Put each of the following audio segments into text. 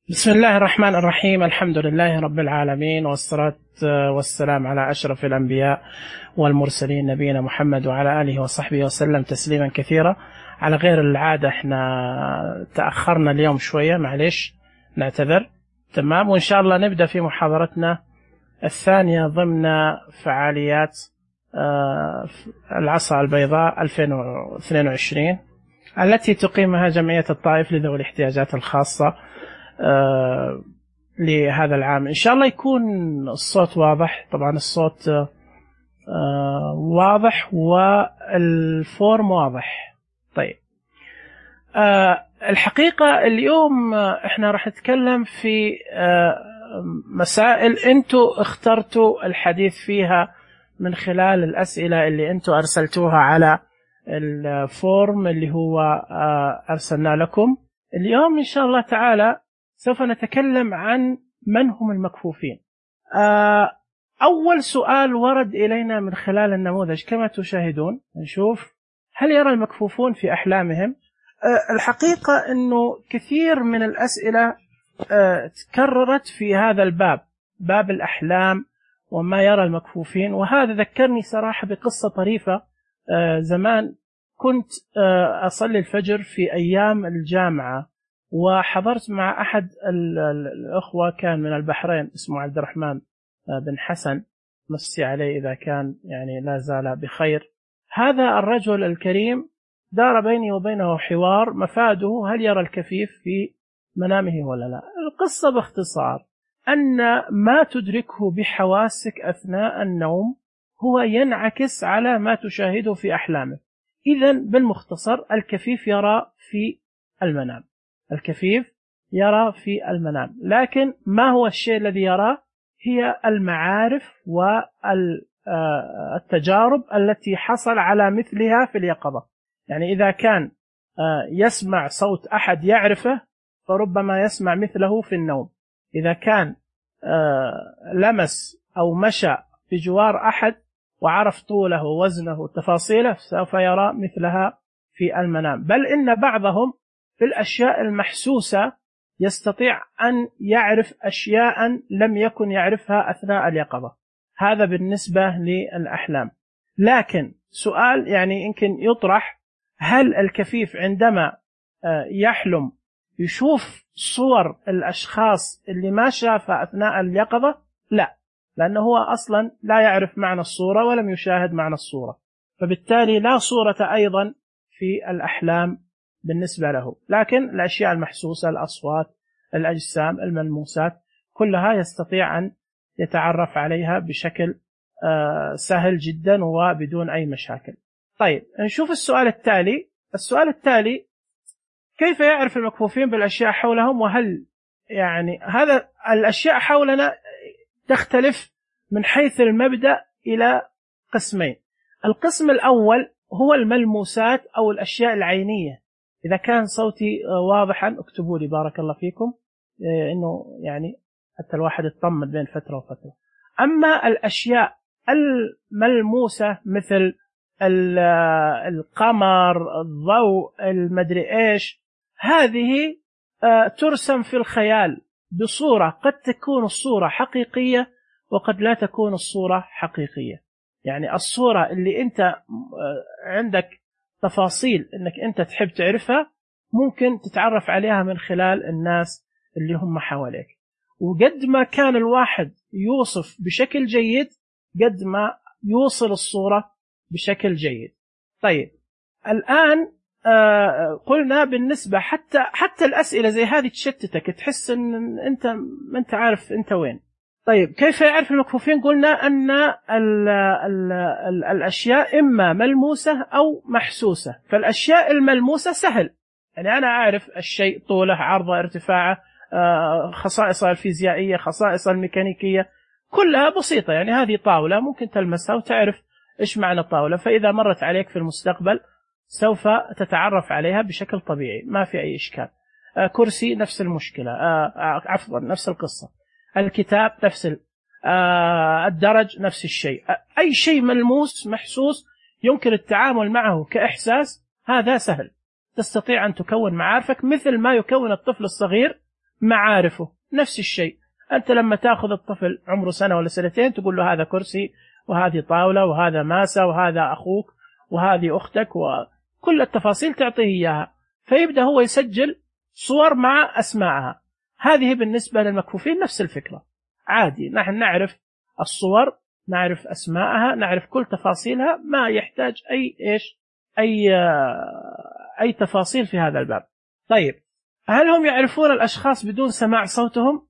بسم الله الرحمن الرحيم. الحمد لله رب العالمين، والصلاة والسلام على أشرف الأنبياء والمرسلين نبينا محمد وعلى آله وصحبه وسلم تسليما كثيرا. على غير العادة احنا تأخرنا اليوم شوية، معليش نعتذر. تمام، وإن شاء الله نبدأ في محاضرتنا الثانية ضمن فعاليات العصا البيضاء 2022 التي تقيمها جمعية الطائف لذوي الاحتياجات الخاصة لهذا العام. إن شاء الله يكون الصوت واضح. طبعا الصوت واضح والفورم واضح. طيب، الحقيقة اليوم احنا راح نتكلم في مسائل انتوا اخترتوا الحديث فيها من خلال الأسئلة اللي انتوا أرسلتوها على الفورم اللي هو أرسلنا لكم. اليوم إن شاء الله تعالى سوف نتكلم عن من هم المكفوفين. أول سؤال ورد إلينا من خلال النموذج كما تشاهدون، نشوف هل يرى المكفوفون في أحلامهم؟ الحقيقة أنه كثير من الأسئلة تكررت في هذا الباب، باب الأحلام وما يرى المكفوفين. وهذا ذكرني صراحة بقصة طريفة. زمان كنت أصلي الفجر في أيام الجامعة، وحضرت مع أحد الأخوة كان من البحرين اسمه عبد الرحمن بن حسن، مسي عليه إذا كان يعني لا زال بخير. هذا الرجل الكريم دار بيني وبينه حوار مفاده هل يرى الكفيف في منامه ولا لا. القصة باختصار أن ما تدركه بحواسك أثناء النوم هو ينعكس على ما تشاهده في أحلامك. إذن بالمختصر الكفيف يرى في المنام، الكفيف يرى في المنام. لكن ما هو الشيء الذي يراه؟ هي المعارف والتجارب التي حصل على مثلها في اليقظة. يعني إذا كان يسمع صوت أحد يعرفه فربما يسمع مثله في النوم. إذا كان لمس أو مشى في جوار أحد وعرف طوله ووزنه وتفاصيله سوف يرى مثلها في المنام. بل إن بعضهم في الأشياء المحسوسة يستطيع أن يعرف أشياء لم يكن يعرفها أثناء اليقظة. هذا بالنسبة للأحلام. لكن سؤال يعني يمكن يطرح، هل الكفيف عندما يحلم يشوف صور الأشخاص اللي ما شافها أثناء اليقظة؟ لا، لأنه هو أصلا لا يعرف معنى الصورة ولم يشاهد معنى الصورة، فبالتالي لا صورة أيضا في الأحلام بالنسبة له. لكن الأشياء المحسوسة، الأصوات، الأجسام، الملموسات، كلها يستطيع أن يتعرف عليها بشكل سهل جدا وبدون أي مشاكل. طيب، نشوف السؤال التالي. السؤال التالي: كيف يعرف المكفوفين بالأشياء حولهم؟ وهل يعني هذا الأشياء حولنا تختلف من حيث المبدأ إلى قسمين. القسم الأول هو الملموسات أو الأشياء العينية. إذا كان صوتي واضحا اكتبوا لي بارك الله فيكم، إنه يعني حتى الواحد يطمن بين فترة وفترة. أما الأشياء الملموسة مثل القمر، الضوء، المدري إيش، هذه ترسم في الخيال بصورة قد تكون الصورة حقيقية وقد لا تكون الصورة حقيقية. يعني الصورة اللي أنت عندك تفاصيل أنك أنت تحب تعرفها ممكن تتعرف عليها من خلال الناس اللي هم حواليك. وقد ما كان الواحد يوصف بشكل جيد قد ما يوصل الصورة بشكل جيد. طيب، الآن قلنا بالنسبة حتى الأسئلة زي هذه تشتتك، تحس أن أنت ما أنت عارف أنت وين. طيب، كيف يعرف المكفوفين؟ قلنا أن الأشياء إما ملموسة أو محسوسة. فالأشياء الملموسة سهل، يعني أنا أعرف الشيء طوله، عرضه، ارتفاعه، خصائصه الفيزيائية، خصائصه الميكانيكية، كلها بسيطة. يعني هذه طاولة ممكن تلمسها وتعرف إيش معنى الطاولة، فإذا مرت عليك في المستقبل سوف تتعرف عليها بشكل طبيعي، ما في أي إشكال. كرسي نفس المشكلة، عفوا نفس القصة. الكتاب نفس الدرج نفس الشيء. أي شيء ملموس محسوس يمكن التعامل معه كإحساس، هذا سهل. تستطيع أن تكون معارفك مثل ما يكون الطفل الصغير معارفه نفس الشيء. أنت لما تأخذ الطفل عمره سنة ولا سنتين تقول له هذا كرسي وهذه طاولة وهذا ماسة وهذا أخوك وهذه أختك، وكل التفاصيل تعطيه إياها، فيبدأ هو يسجل صور مع أسماءها. هذه بالنسبة للمكفوفين نفس الفكرة، عادي، نحن نعرف الصور، نعرف أسماءها، نعرف كل تفاصيلها، ما يحتاج أي تفاصيل في هذا الباب. طيب، هل هم يعرفون الأشخاص بدون سماع صوتهم؟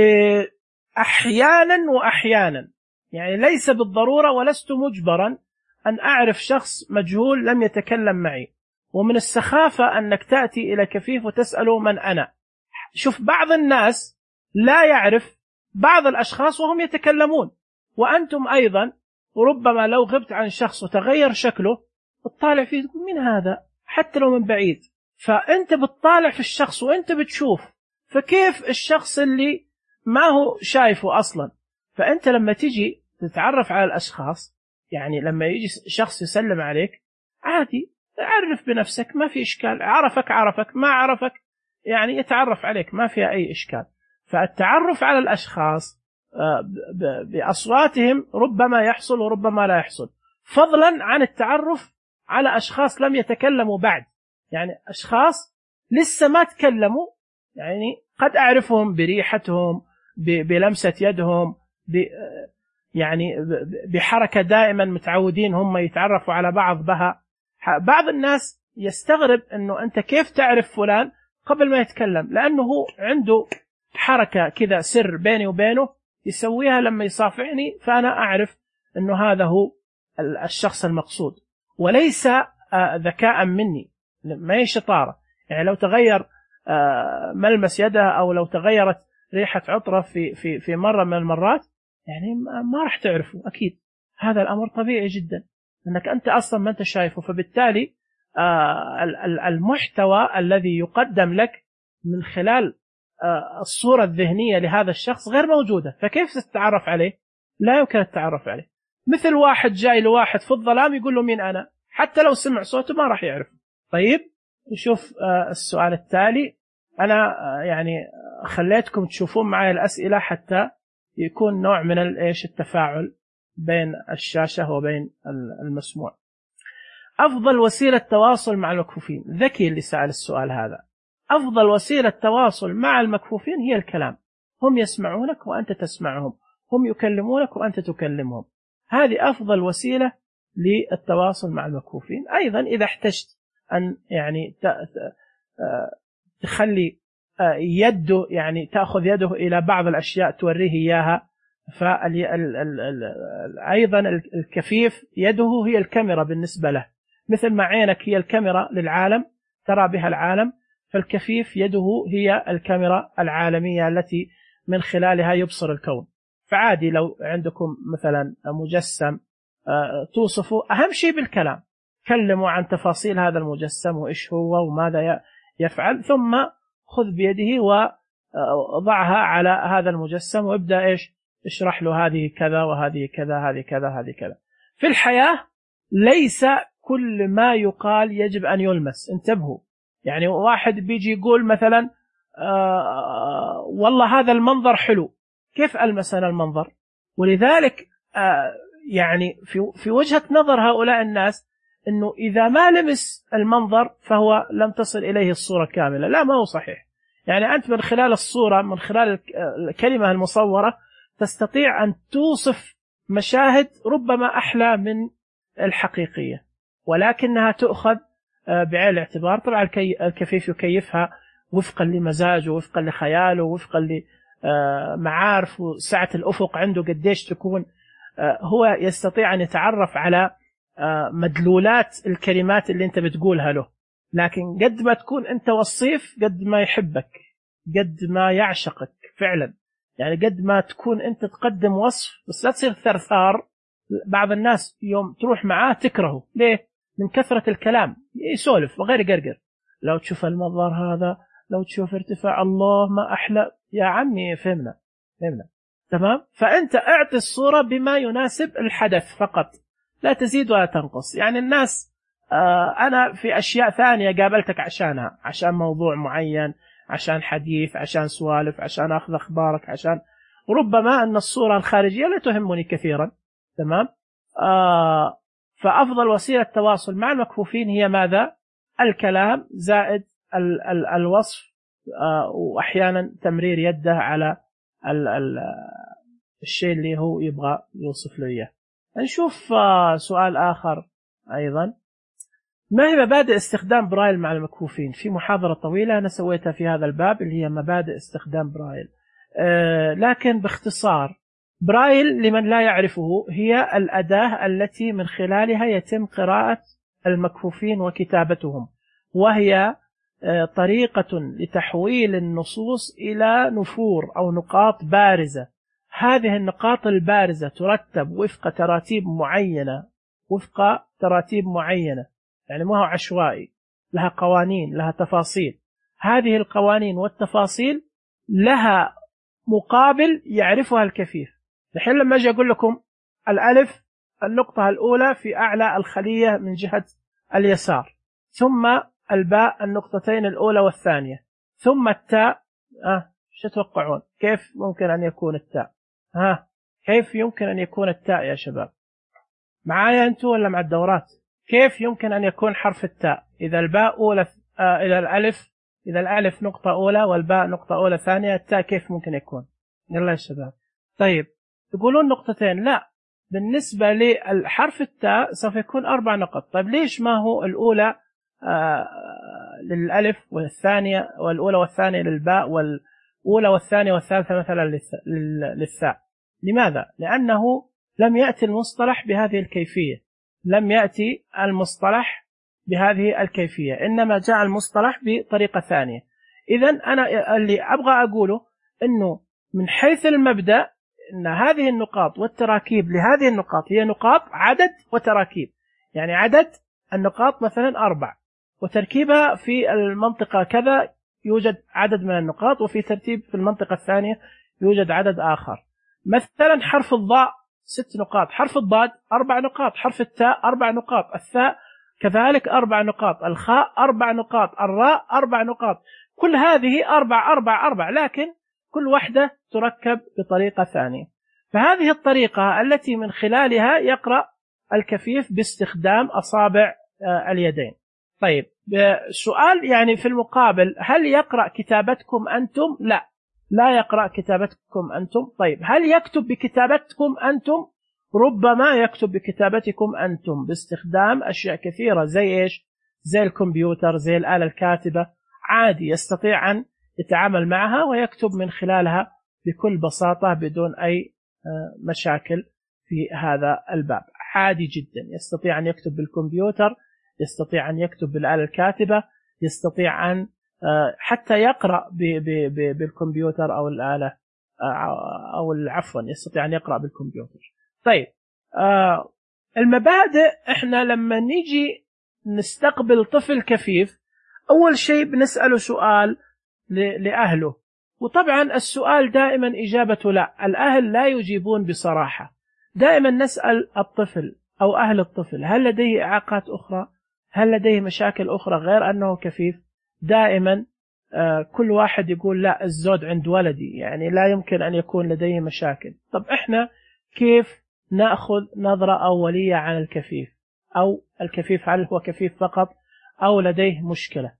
أحيانا وأحيانا، يعني ليس بالضرورة، ولست مجبرا أن أعرف شخص مجهول لم يتكلم معي. ومن السخافة أنك تأتي إلى كفيف وتسأله من أنا. شوف، بعض الناس لا يعرف بعض الأشخاص وهم يتكلمون، وأنتم أيضا ربما لو غبت عن شخص وتغير شكله تطالع فيه تقول من هذا حتى لو من بعيد، فأنت بتطالع في الشخص وأنت بتشوف، فكيف الشخص اللي ما هو شايفه أصلا؟ فأنت لما تيجي تتعرف على الأشخاص، يعني لما يجي شخص يسلم عليك عادي، عرف بنفسك، ما في إشكال، عرفك ما عرفك يعني يتعرف عليك، ما فيها أي إشكال. فالتعرف على الأشخاص بأصواتهم ربما يحصل وربما لا يحصل، فضلا عن التعرف على أشخاص لم يتكلموا بعد، يعني أشخاص لسه ما تكلموا، يعني قد أعرفهم بريحتهم، بلمسة يدهم، يعني بحركة دائما متعودين هم يتعرفوا على بعض بها. بعض الناس يستغرب أنه أنت كيف تعرف فلان قبل ما يتكلم، لأنه هو عنده حركة كذا سر بيني وبينه يسويها لما يصافعني، فأنا أعرف أنه هذا هو الشخص المقصود، وليس ذكاء مني، ما هي شطارة. يعني لو تغير ملمس يدها أو لو تغيرت ريحة عطرة في مرة من المرات، يعني ما راح تعرفه أكيد. هذا الأمر طبيعي جدا، أنك أنت أصلا ما أنت شايفه، فبالتالي المحتوى الذي يقدم لك من خلال الصورة الذهنية لهذا الشخص غير موجودة، فكيف تتعرف عليه؟ لا يمكن التعرف عليه. مثل واحد جاي لواحد في الظلام يقول له مين أنا، حتى لو سمع صوته ما راح يعرف. طيب نشوف السؤال التالي. أنا يعني خليتكم تشوفون معي الأسئلة حتى يكون نوع من التفاعل بين الشاشة وبين المسموع. أفضل وسيلة تواصل مع المكفوفين، ذكي اللي سأل السؤال هذا. أفضل وسيلة تواصل مع المكفوفين هي الكلام، هم يسمعونك وأنت تسمعهم، هم يكلمونك وأنت تكلمهم، هذه أفضل وسيلة للتواصل مع المكفوفين. أيضا إذا احتجت أن يعني تخلي يده، يعني تأخذ يده إلى بعض الأشياء توريه إياها، فأيضا الكفيف يده هي الكاميرا بالنسبة له، مثل ما عينك هي الكاميرا للعالم ترى بها العالم، فالكفيف يده هي الكاميرا العالمية التي من خلالها يبصر الكون. فعادي لو عندكم مثلا مجسم توصفه، أهم شيء بالكلام، كلموا عن تفاصيل هذا المجسم وإيش هو وماذا يفعل، ثم خذ بيده وضعها على هذا المجسم وابدأ اشرح له هذه كذا وهذه كذا، هذه كذا، هذه كذا. في الحياة ليس كل ما يقال يجب أن يلمس، انتبهوا. يعني واحد بيجي يقول مثلا والله هذا المنظر حلو، كيف ألمس أنا المنظر؟ ولذلك يعني في وجهة نظر هؤلاء الناس أنه إذا ما لمس المنظر فهو لم تصل إليه الصورة كاملة. لا، ما هو صحيح. يعني أنت من خلال الصورة، من خلال الكلمة المصورة، تستطيع أن توصف مشاهد ربما أحلى من الحقيقية، ولكنها تؤخذ بعين الاعتبار. طبعا الكفيف يكيفها وفقا لمزاجه، وفقا لخياله، وفقا لمعارف وسعة الأفق عنده قديش تكون، هو يستطيع أن يتعرف على مدلولات الكلمات اللي أنت بتقولها له. لكن قد ما تكون أنت وصيف قد ما يحبك، قد ما يعشقك فعلا. يعني قد ما تكون أنت تقدم وصف، بس لا تصير ثرثار. بعض الناس يوم تروح معاه تكرهه، ليه؟ من كثرة الكلام، يسولف وغير قرقر. لو تشوف المنظر هذا، لو تشوف ارتفاع، الله ما أحلى. يا عمي فهمنا تمام. فأنت اعطي الصورة بما يناسب الحدث فقط، لا تزيد ولا تنقص. يعني الناس أنا في أشياء ثانية قابلتك عشانها، عشان موضوع معين، عشان حديث، عشان سوالف، عشان أخذ أخبارك، عشان ربما أن الصورة الخارجية لا تهمني كثيرا. تمام. فأفضل وسيلة تواصل مع المكفوفين هي ماذا؟ الكلام زائد الوصف، وأحيانا تمرير يده على الشيء اللي هو يبغى يوصف له إياه. نشوف سؤال آخر أيضا: ما هي مبادئ استخدام برايل مع المكفوفين؟ في محاضرة طويلة أنا سويتها في هذا الباب اللي هي مبادئ استخدام برايل، لكن باختصار برايل لمن لا يعرفه هي الأداة التي من خلالها يتم قراءة المكفوفين وكتابتهم، وهي طريقة لتحويل النصوص إلى نفور أو نقاط بارزة. هذه النقاط البارزة ترتب وفق تراتيب معينة، يعني ما هو عشوائي، لها قوانين، لها تفاصيل. هذه القوانين والتفاصيل لها مقابل يعرفها الكفيف. الحين لما أجي أقول لكم الألف النقطة الأولى في أعلى الخلية من جهة اليسار، ثم الباء النقطتين الأولى والثانية، ثم التاء، شو تتوقعون كيف ممكن أن يكون التاء؟ كيف يمكن أن يكون التاء يا شباب؟ معايا أنتوا ولا مع الدورات؟ كيف يمكن أن يكون حرف التاء إذا الباء أولى، إذا الألف نقطة أولى والباء نقطة أولى ثانية، التاء كيف ممكن يكون؟ يلا يا شباب. طيب تقولون نقطتين، لا، بالنسبة للحرف التاء سوف يكون 4 نقط. طيب ليش ما هو الأولى للألف والثانية، والأولى والثانية للباء، والأولى والثانية والثالثة مثلا للثاء؟ لماذا؟ لأنه لم يأتي المصطلح بهذه الكيفية، لم يأتي المصطلح بهذه الكيفية، إنما جاء المصطلح بطريقة ثانية. إذن أنا اللي أبغى أقوله أنه من حيث المبدأ أن هذه النقاط والتراكيب لهذه النقاط هي نقاط عدد وتراكيب. يعني عدد النقاط مثلا 4، وتركيبها في المنطقة كذا يوجد عدد من النقاط، وفي ترتيب في المنطقة الثانية يوجد عدد آخر. مثلا حرف الضاء 6 نقاط، حرف الضاد 4 نقاط، حرف التاء 4 نقاط، الثاء كذلك 4 نقاط، الخاء 4 نقاط، الراء 4 نقاط. كل هذه 4 لكن كل واحدة تركب بطريقة ثانية. فهذه الطريقة التي من خلالها يقرأ الكفيف باستخدام أصابع اليدين. طيب سؤال يعني في المقابل: هل يقرأ كتابتكم أنتم؟ لا يقرأ كتابتكم أنتم. طيب هل يكتب بكتابتكم أنتم؟ ربما يكتب بكتابتكم أنتم باستخدام أشياء كثيرة، زي إيش؟ زي الكمبيوتر، زي الآلة الكاتبة، عادي يستطيع أن يتعامل معها ويكتب من خلالها بكل بساطة بدون أي مشاكل. في هذا الباب عادي جدا يستطيع أن يكتب بالكمبيوتر، يستطيع أن يكتب بالآلة الكاتبة، يستطيع أن حتى يقرأ بالكمبيوتر أو الآلة، أو عفوا يستطيع أن يقرأ بالكمبيوتر. طيب المبادئ، إحنا لما نيجي نستقبل طفل كفيف أول شيء بنسأله سؤال لأهله، وطبعا السؤال دائما إجابته لا، الأهل لا يجيبون بصراحة. دائما نسأل الطفل أو أهل الطفل: هل لديه إعاقات أخرى؟ هل لديه مشاكل أخرى غير أنه كفيف؟ دائما كل واحد يقول لا، الزود عند ولدي، يعني لا يمكن أن يكون لديه مشاكل. طب إحنا كيف نأخذ نظرة أولية عن الكفيف، أو الكفيف هل هو كفيف فقط أو لديه مشكلة؟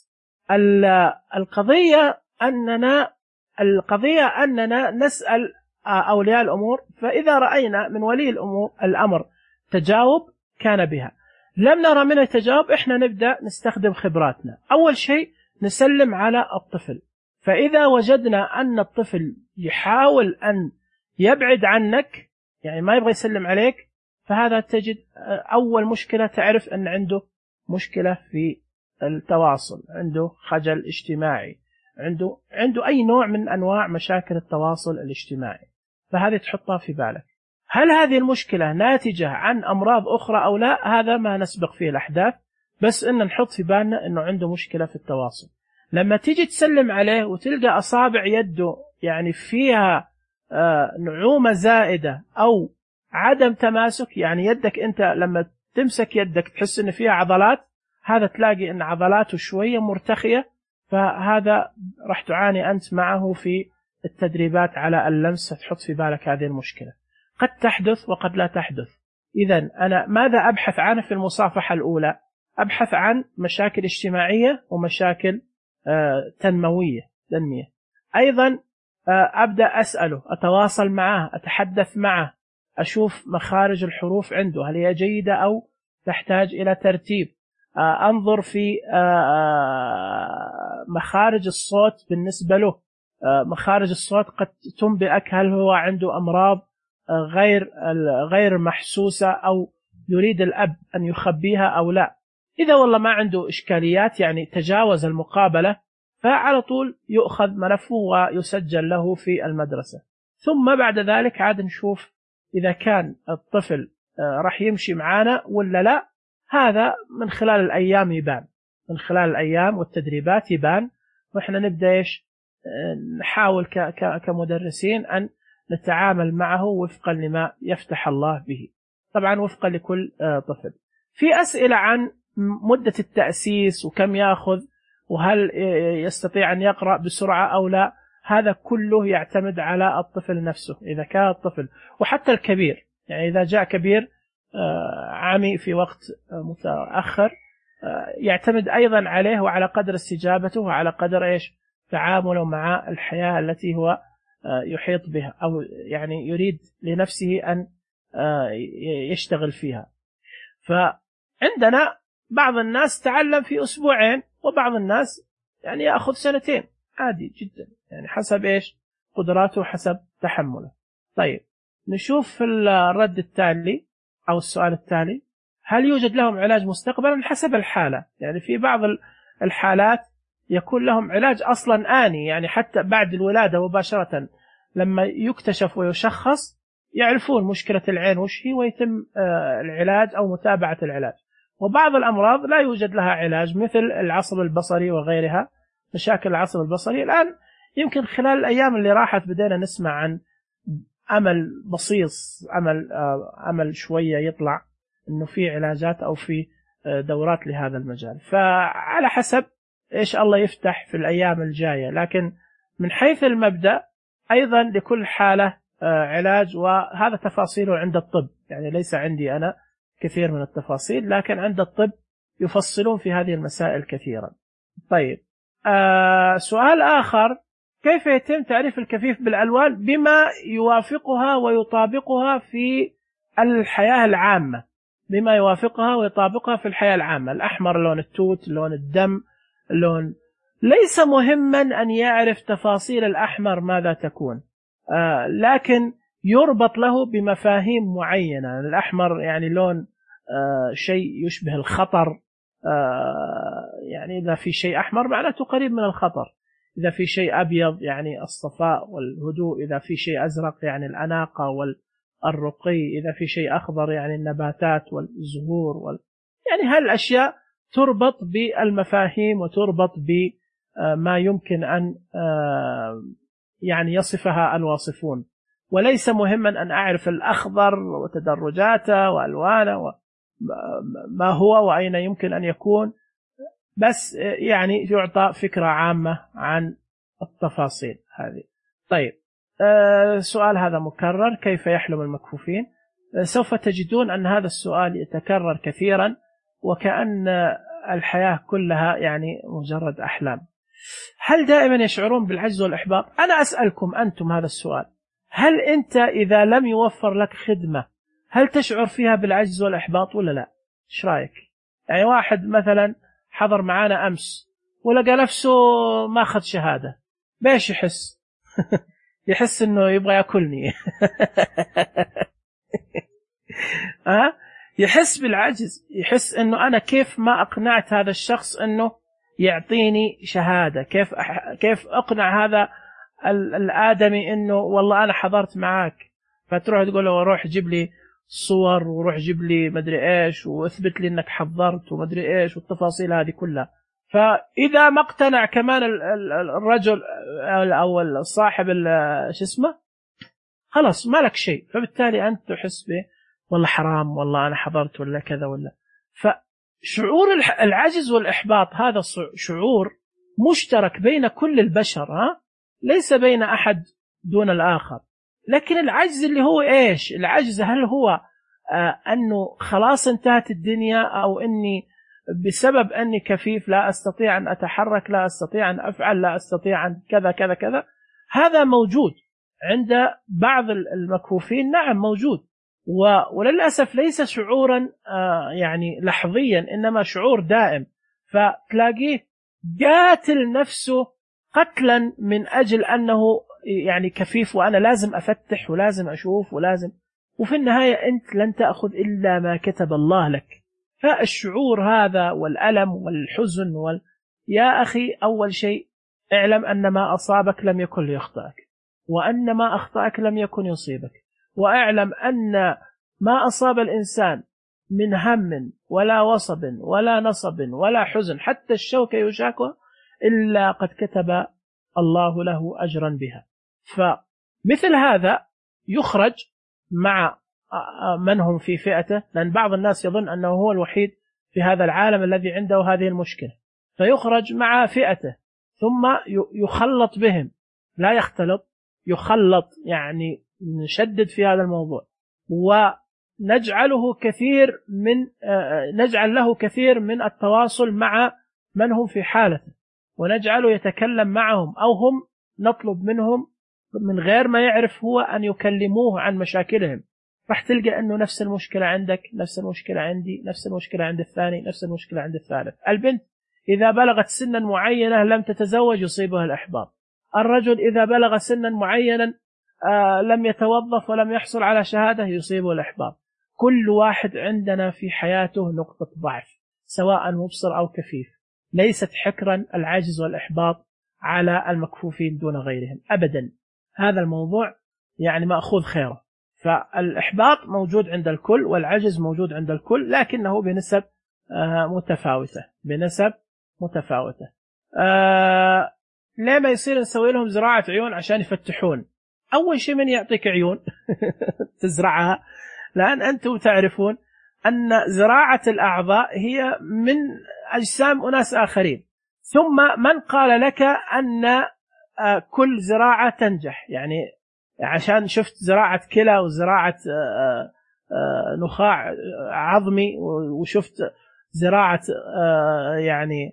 القضية أننا نسأل أولياء الأمور، فإذا رأينا من ولي الأمر تجاوب كان بها، لم نرى منه تجاوب، إحنا نبدأ نستخدم خبراتنا. أول شيء نسلم على الطفل، فإذا وجدنا أن الطفل يحاول أن يبعد عنك، يعني ما يبغى يسلم عليك، فهذا تجد أول مشكلة، تعرف أن عنده مشكلة في التواصل، عنده خجل اجتماعي، عنده أي نوع من أنواع مشاكل التواصل الاجتماعي. فهذه تحطها في بالك. هل هذه المشكلة ناتجة عن أمراض أخرى أو لا؟ هذا ما نسبق فيه الأحداث، بس إن نحط في بالنا إنه عنده مشكلة في التواصل. لما تيجي تسلم عليه وتلقى أصابع يده يعني فيها نعومة زائدة أو عدم تماسك، يعني يدك أنت لما تمسك يدك تحس إن فيها عضلات، هذا تلاقي إن عضلاته شوية مرتخية، فهذا راح تعاني أنت معه في التدريبات على اللمس، تحط في بالك هذه المشكلة قد تحدث وقد لا تحدث. إذن أنا ماذا أبحث عنه في المصافحة الأولى؟ أبحث عن مشاكل اجتماعية ومشاكل تنموية. أيضا أبدأ أسأله، أتواصل معه، أتحدث معه، أشوف مخارج الحروف عنده هل هي جيدة أو تحتاج إلى ترتيب، أنظر في مخارج الصوت بالنسبة له. مخارج الصوت قد تنبئك هل هو عنده أمراض غير محسوسة أو يريد الأب أن يخبيها أو لا. إذا والله ما عنده إشكاليات يعني تجاوز المقابلة، فعلى طول يؤخذ ملفه ويسجل له في المدرسة. ثم بعد ذلك عاد نشوف إذا كان الطفل راح يمشي معانا ولا لا. هذا من خلال الأيام يبان، من خلال الأيام والتدريبات يبان، وإحنا نبدأ نحاول كمدرسين أن نتعامل معه وفقا لما يفتح الله به، طبعا وفقا لكل طفل. في أسئلة عن مدة التأسيس وكم يأخذ وهل يستطيع أن يقرأ بسرعة أو لا. هذا كله يعتمد على الطفل نفسه، إذا كان الطفل وحتى الكبير، يعني إذا جاء كبير عمي في وقت متأخر يعتمد أيضا عليه وعلى قدر استجابته وعلى قدر تعامله مع الحياة التي هو يحيط بها أو يعني يريد لنفسه أن يشتغل فيها. فعندنا بعض الناس تعلم في أسبوعين، وبعض الناس يعني يأخذ سنتين، عادي جدا، يعني حسب قدراته حسب تحمله. طيب نشوف في الرد التالي أو السؤال التالي، هل يوجد لهم علاج مستقبلا؟ حسب الحالة، يعني في بعض الحالات يكون لهم علاج أصلا آني، يعني حتى بعد الولادة مباشرة لما يكتشف ويشخص يعرفون مشكلة العين وش هي ويتم العلاج أو متابعة العلاج. وبعض الأمراض لا يوجد لها علاج مثل العصب البصري وغيرها. مشاكل العصب البصري الآن يمكن خلال الأيام اللي راحت بدينا نسمع عن أمل بصيص، أمل شوية يطلع إنه في علاجات أو في دورات لهذا المجال. فعلى حسب إيش الله يفتح في الأيام الجاية، لكن من حيث المبدأ أيضا لكل حالة علاج، وهذا تفاصيله عند الطب، يعني ليس عندي أنا كثير من التفاصيل، لكن عند الطب يفصلون في هذه المسائل كثيرا. طيب سؤال آخر، كيف يتم تعريف الكفيف بالألوان بما يوافقها ويطابقها في الحياة العامة؟ بما يوافقها ويطابقها في الحياة العامة. الأحمر لون التوت، لون الدم، اللون ليس مهما أن يعرف تفاصيل الأحمر ماذا تكون، لكن يربط له بمفاهيم معينة. الأحمر يعني لون شيء يشبه الخطر، يعني إذا في شيء أحمر معناته قريب من الخطر، إذا في شيء أبيض يعني الصفاء والهدوء، إذا في شيء أزرق يعني الأناقة والرقي، إذا في شيء أخضر يعني النباتات والزهور يعني هالأشياء تربط بالمفاهيم وتربط بما يمكن أن يعني يصفها الواصفون، وليس مهما أن أعرف الأخضر وتدرجاته وألوانه ما هو وأين يمكن أن يكون، بس يعني يعطى فكرة عامة عن التفاصيل هذه. طيب السؤال هذا مكرر، كيف يحلم المكفوفين؟ سوف تجدون أن هذا السؤال يتكرر كثيرا، وكأن الحياة كلها يعني مجرد أحلام. هل دائما يشعرون بالعجز والإحباط؟ أنا أسألكم أنتم هذا السؤال، هل أنت إذا لم يوفر لك خدمة هل تشعر فيها بالعجز والإحباط ولا لا؟ إيش رأيك؟ يعني واحد مثلا حضر معانا أمس ولقى نفسه ما أخذ شهادة، بيش يحس؟ يحس إنه يبغى يأكلني. يحس بالعجز، يحس إنه أنا كيف ما أقنعت هذا الشخص إنه يعطيني شهادة، كيف أقنع هذا الآدمي إنه والله أنا حضرت معاك. فتروح تقول له روح جيب لي صور وروح جيب لي مدري إيش وأثبت لي إنك حضرت ومدري إيش والتفاصيل هذه كلها. فإذا ما اقتنع كمان الرجل أو صاحب شو اسمه، خلاص ما لك شيء، فبالتالي أنت تحس به والله حرام، والله أنا حضرت ولا كذا ولا. فشعور العجز والإحباط هذا شعور مشترك بين كل البشر، ليس بين أحد دون الآخر. لكن العجز اللي هو إيش؟ العجز هل هو أنه خلاص انتهت الدنيا، أو أني بسبب أني كفيف لا أستطيع أن أتحرك، لا أستطيع أن أفعل، لا أستطيع أن كذا كذا كذا؟ هذا موجود عند بعض المكفوفين، نعم موجود، وللأسف ليس شعورا يعني لحظيا، إنما شعور دائم. فتلاقيه قاتل نفسه قتلا من أجل أنه يعني كفيف، وأنا لازم أفتح ولازم أشوف ولازم، وفي النهاية أنت لن تأخذ إلا ما كتب الله لك. فالشعور هذا والألم والحزن يا أخي، أول شيء اعلم أن ما أصابك لم يكن ليخطئك، وأن ما أخطأك لم يكن يصيبك، وأعلم أن ما أصاب الإنسان من هم ولا وصب ولا نصب ولا حزن، حتى الشوكة يشاكها، إلا قد كتب الله له أجرا بها. فمثل هذا يخرج مع من هم في فئته، لأن بعض الناس يظن أنه هو الوحيد في هذا العالم الذي عنده هذه المشكلة، فيخرج مع فئته ثم يخلط بهم، لا يختلط، يخلط، يعني نشدد في هذا الموضوع، ونجعله كثير من نجعل له كثير من التواصل مع من هم في حالته، ونجعله يتكلم معهم، أو هم نطلب منهم من غير ما يعرف هو أن يكلموه عن مشاكلهم. راح تلقى أنه نفس المشكلة عندك، نفس المشكلة عندي، نفس المشكلة عند الثاني، نفس المشكلة عند الثالث. البنت إذا بلغت سنا معينة لم تتزوج يصيبها الإحباط. الرجل إذا بلغ سنا معينا لم يتوظف ولم يحصل على شهادة يصيبه الإحباط. كل واحد عندنا في حياته نقطة ضعف، سواء مبصر أو كفيف. ليست حكرا العجز والإحباط على المكفوفين دون غيرهم أبدا، هذا الموضوع يعني مأخوذ خيره. فالإحباط موجود عند الكل، والعجز موجود عند الكل، لكنه بنسب متفاوتة. ليه ما يصير نسوي لهم زراعة عيون عشان يفتحون؟ أول شيء من يعطيك عيون تزرعها، لأن أنتم تعرفون أن زراعة الأعضاء هي من أجسام أناس آخرين. ثم من قال لك أن كل زراعة تنجح؟ يعني عشان شفت زراعة كلى وزراعة نخاع عظمي، وشفت زراعة يعني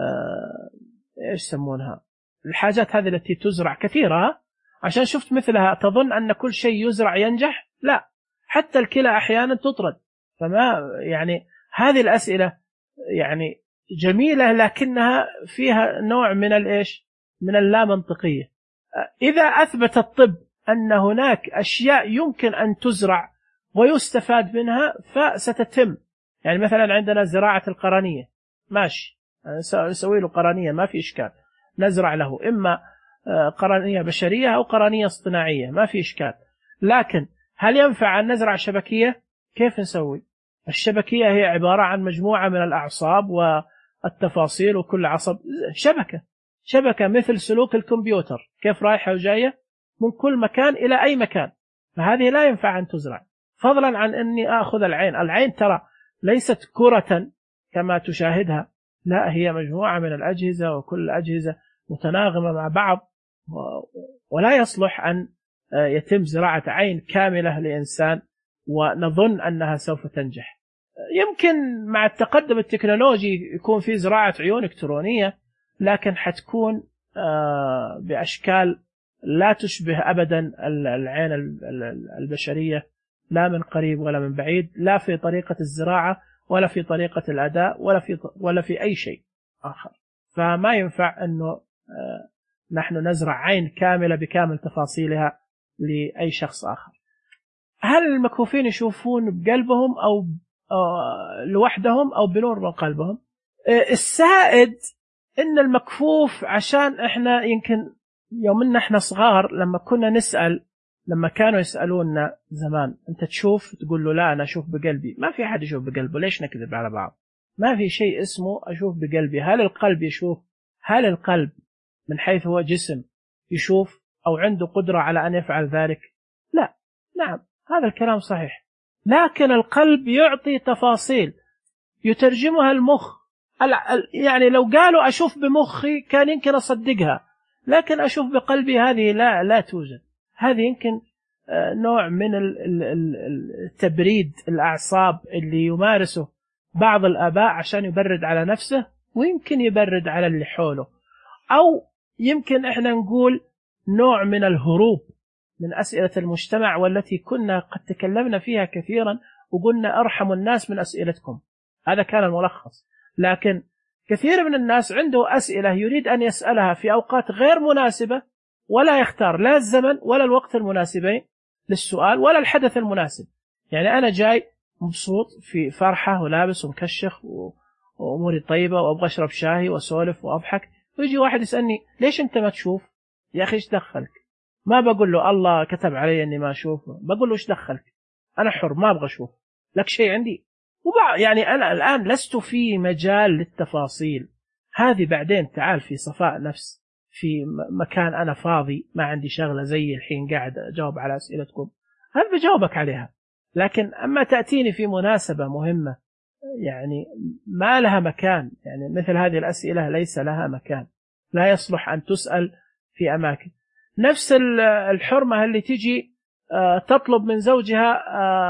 إيش يسمونها الحاجات هذه التي تزرع كثيرة، عشان شفت مثلها تظن أن كل شيء يزرع ينجح؟ لا، حتى الكلى أحيانا تطرد. فما يعني هذه الأسئلة يعني جميلة، لكنها فيها نوع من الإيش، من اللا منطقية. إذا أثبت الطب أن هناك أشياء يمكن أن تزرع ويستفاد منها فستتم. يعني مثلا عندنا زراعة القرنية، ماشي، نسوي له قرنية ما في إشكال، نزرع له إما قرنية بشرية أو قرنية اصطناعية، ما في إشكال. لكن هل ينفع أن نزرع شبكية؟ كيف نسوي؟ الشبكية هي عبارة عن مجموعة من الأعصاب والتفاصيل، وكل عصب شبكة مثل سلوك الكمبيوتر، كيف رايحة وجاية من كل مكان إلى أي مكان. فهذه لا ينفع أن تزرع. فضلا عن أني أخذ العين ترى ليست كرة كما تشاهدها، لا، هي مجموعة من الأجهزة، وكل الأجهزة متناغمة مع بعض، ولا يصلح أن يتم زراعة عين كاملة لإنسان ونظن أنها سوف تنجح. يمكن مع التقدم التكنولوجي يكون في زراعة عيون إلكترونية، لكن حتكون بأشكال لا تشبه أبدا العين البشرية، لا من قريب ولا من بعيد، لا في طريقة الزراعة ولا في طريقة الأداء ولا في أي شيء آخر. فما ينفع أنه نحن نزرع عين كاملة بكامل تفاصيلها لأي شخص آخر. هل المكفوفين يشوفون بقلبهم أو لوحدهم أو بنور من قلبهم؟ السائد إن المكفوف، عشان إحنا يمكن يومنا إحنا صغار لما كانوا يسألوننا زمان أنت تشوف؟ تقول له لا أنا أشوف بقلبي. ما في حد يشوف بقلبه، ليش نكذب على بعض؟ ما في شيء اسمه أشوف بقلبي. هل القلب يشوف؟ هل القلب من حيث هو جسم يشوف أو عنده قدرة على أن يفعل ذلك؟ لا. نعم، هذا الكلام صحيح، لكن القلب يعطي تفاصيل يترجمها المخ يعني لو قالوا أشوف بمخي كان يمكن أصدقها، لكن أشوف بقلبي هذه لا توجد. هذه يمكن نوع من التبريد الأعصاب اللي يمارسه بعض الآباء عشان يبرد على نفسه، ويمكن يبرد على اللي حوله، أو يمكن إحنا نقول نوع من الهروب من أسئلة المجتمع، والتي كنا قد تكلمنا فيها كثيرا وقلنا أرحم الناس من أسئلتكم. هذا كان الملخص. لكن كثير من الناس عنده أسئلة يريد أن يسألها في أوقات غير مناسبة، ولا يختار لا الزمن ولا الوقت المناسبين للسؤال ولا الحدث المناسب. يعني أنا جاي مبسوط في فرحة ولابس ومكشخ وأموري طيبة وأبغى أشرب شاهي وأسولف وأضحك، ويجي واحد يسألني ليش أنت ما تشوف؟ يا أخي إيش دخلك؟ ما بقول له الله كتب علي أني ما أشوفه، بقول له إيش دخلك؟ أنا حر، ما أبغى أشوف لك شيء عندي. يعني أنا الآن لست في مجال للتفاصيل هذه. بعدين تعال في صفاء نفس، في مكان أنا فاضي ما عندي شغلة زي الحين قاعد أجاوب على أسئلتكم، هل بجاوبك عليها. لكن أما تأتيني في مناسبة مهمة يعني ما لها مكان، يعني مثل هذه الأسئلة ليس لها مكان، لا يصلح أن تسأل في أماكن. نفس الحرمة اللي تجي تطلب من زوجها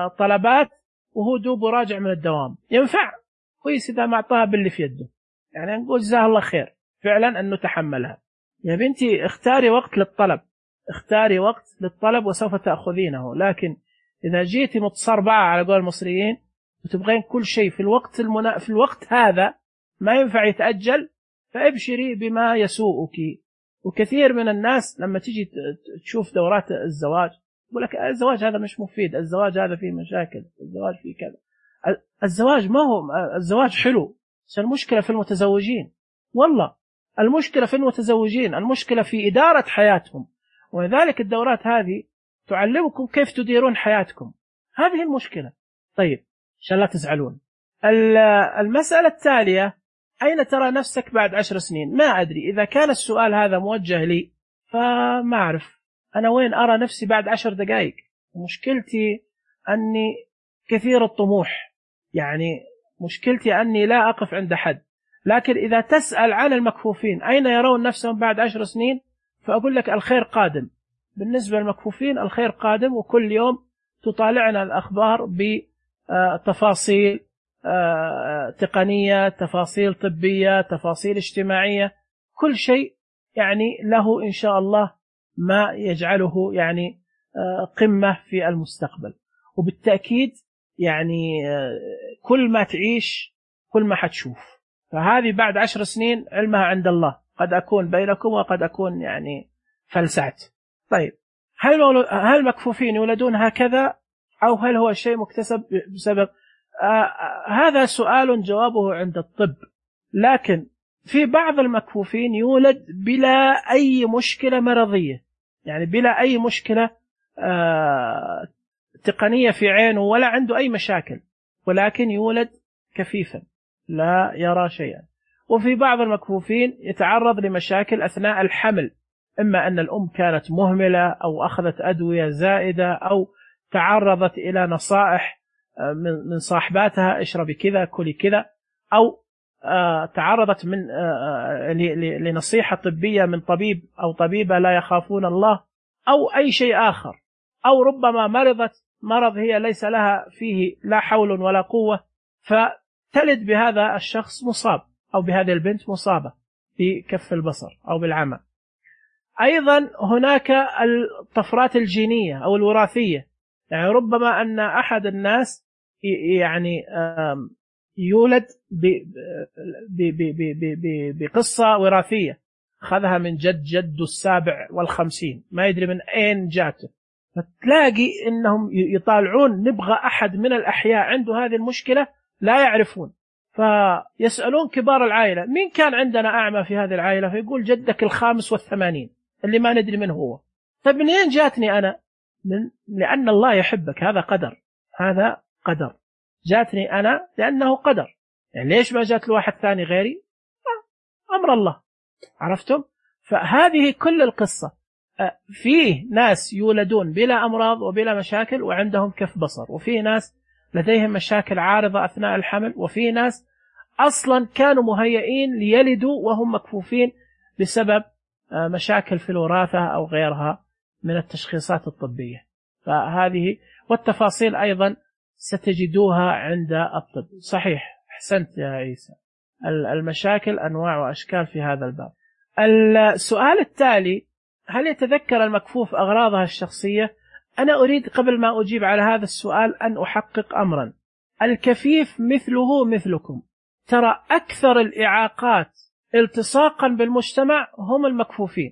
طلبات وهو دوب راجع من الدوام، ينفع كويس إذا ما أعطاها باللي في يده، يعني نقول جزاه الله خير فعلا أنه تحملها. يا بنتي اختاري وقت للطلب، اختاري وقت للطلب وسوف تأخذينه. لكن إذا جيتي متصربعة على قول المصريين وتبغين كل شيء في الوقت هذا ما ينفع يتأجل، فابشري بما يسوءك. وكثير من الناس لما تيجي تشوف دورات الزواج يقول لك الزواج هذا مش مفيد، الزواج هذا فيه مشاكل، الزواج فيه كذا. الزواج ما هو الزواج حلو، بس المشكلة في المتزوجين. والله المشكلة في المتزوجين، المشكلة في إدارة حياتهم. ولذلك الدورات هذه تعلمكم كيف تديرون حياتكم، هذه المشكلة. طيب عشان لا تزعلون. المسألة التالية، أين ترى نفسك بعد 10 سنين؟ ما أدري. إذا كان السؤال هذا موجه لي فما أعرف أنا وين أرى نفسي بعد 10 دقائق. مشكلتي أني كثير الطموح، يعني مشكلتي أني لا أقف عند حد. لكن إذا تسأل عن المكفوفين أين يرون نفسهم بعد 10 سنين، فأقول لك الخير قادم. بالنسبة للمكفوفين الخير قادم، وكل يوم تطالعنا الأخبار بتفاصيل تقنية، تفاصيل طبية، تفاصيل اجتماعية، كل شيء يعني له إن شاء الله ما يجعله يعني قمة في المستقبل. وبالتأكيد يعني كل ما تعيش كل ما حتشوف. فهذه بعد 10 سنين علمها عند الله، قد أكون بينكم وقد أكون يعني فلسعت. طيب هل مكفوفين يولدون هكذا أو هل هو شيء مكتسب بسبب؟ هذا سؤال جوابه عند الطب. لكن في بعض المكفوفين يولد بلا أي مشكلة مرضية، يعني بلا أي مشكلة تقنية في عينه ولا عنده أي مشاكل، ولكن يولد كفيفا لا يرى شيئا. وفي بعض المكفوفين يتعرض لمشاكل أثناء الحمل، إما أن الأم كانت مهملة أو أخذت أدوية زائدة أو تعرضت إلى نصائح من صاحباتها اشربي كذا كلي كذا، أو تعرضت لنصيحة طبية من طبيب أو طبيبة لا يخافون الله، أو أي شيء آخر، أو ربما مرضت مرض هي ليس لها فيه لا حول ولا قوة، فتلد بهذا الشخص مصاب أو بهذه البنت مصابة بكف البصر أو بالعمى. أيضا هناك الطفرات الجينية أو الوراثية، يعني ربما أن أحد الناس يعني يولد بقصة وراثية أخذها من جده السابع والخمسين، ما يدري من أين جاته. فتلاقي إنهم يطالعون نبغى أحد من الأحياء عنده هذه المشكلة لا يعرفون، فيسألون كبار العائلة مين كان عندنا أعمى في هذه العائلة، فيقول جدك الخامس والثمانين اللي ما ندري من هو. طيب منين جاتني أنا؟ لأن الله يحبك، هذا قدر، هذا قدر. جاتني أنا لأنه قدر، يعني ليش ما جات لواحد ثاني غيري؟ أمر الله. عرفتم؟ فهذه كل القصة. فيه ناس يولدون بلا أمراض وبلا مشاكل وعندهم كف بصر، وفيه ناس لديهم مشاكل عارضة أثناء الحمل، وفيه ناس أصلا كانوا مهيئين ليلدوا وهم مكفوفين بسبب مشاكل في الوراثة أو غيرها من التشخيصات الطبية. فهذه والتفاصيل أيضا ستجدوها عند الطب. صحيح، أحسنت يا عيسى، المشاكل أنواع وأشكال في هذا الباب. السؤال التالي: هل يتذكر المكفوف أغراضها الشخصية؟ أنا أريد قبل ما أجيب على هذا السؤال أن أحقق أمرا. الكفيف مثله مثلكم، ترى أكثر الإعاقات التصاقا بالمجتمع هم المكفوفين.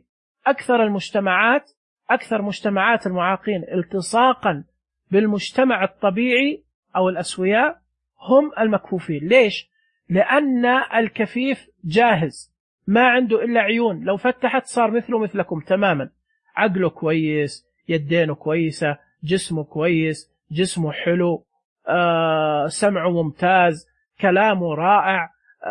أكثر مجتمعات المعاقين التصاقا بالمجتمع الطبيعي أو الأسوياء هم المكفوفين. ليش؟ لأن الكفيف جاهز، ما عنده إلا عيون، لو فتحت صار مثله مثلكم تماما، عقله كويس، يدينه كويسة، جسمه كويس، جسمه حلو، سمعه ممتاز، كلامه رائع،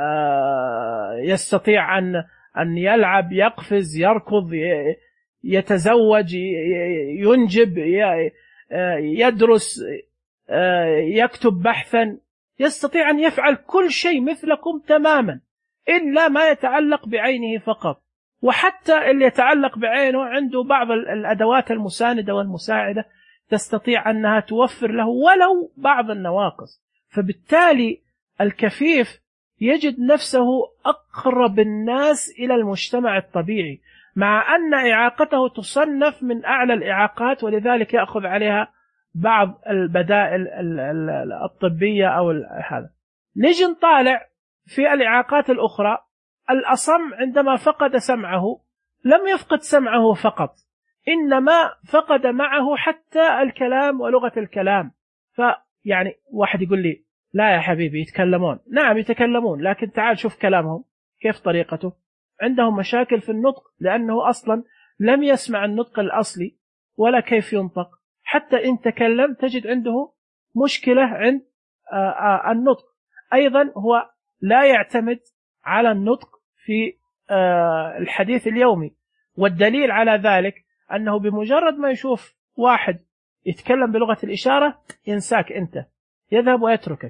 يستطيع أن يلعب، يقفز، يركض، يتزوج، ينجب، يدرس، يكتب بحثا، يستطيع أن يفعل كل شيء مثلكم تماما إلا ما يتعلق بعينه فقط. وحتى اللي يتعلق بعينه عنده بعض الأدوات المساندة والمساعدة تستطيع أنها توفر له ولو بعض النواقص. فبالتالي الكفيف يجد نفسه أقرب الناس إلى المجتمع الطبيعي، مع أن إعاقته تصنف من أعلى الإعاقات، ولذلك يأخذ عليها بعض البدائل الطبية أو هذا. نجي نطالع في الإعاقات الأخرى. الأصم عندما فقد سمعه لم يفقد سمعه فقط، إنما فقد معه حتى الكلام ولغة الكلام. فيعني واحد يقول لي: لا يا حبيبي يتكلمون. نعم يتكلمون، لكن تعال شوف كلامهم كيف طريقته. عندهم مشاكل في النطق لأنه أصلا لم يسمع النطق الأصلي ولا كيف ينطق. حتى إن تكلم تجد عنده مشكلة عند النطق. أيضا هو لا يعتمد على النطق في الحديث اليومي، والدليل على ذلك أنه بمجرد ما يشوف واحد يتكلم بلغة الإشارة ينساك أنت، يذهب ويتركك.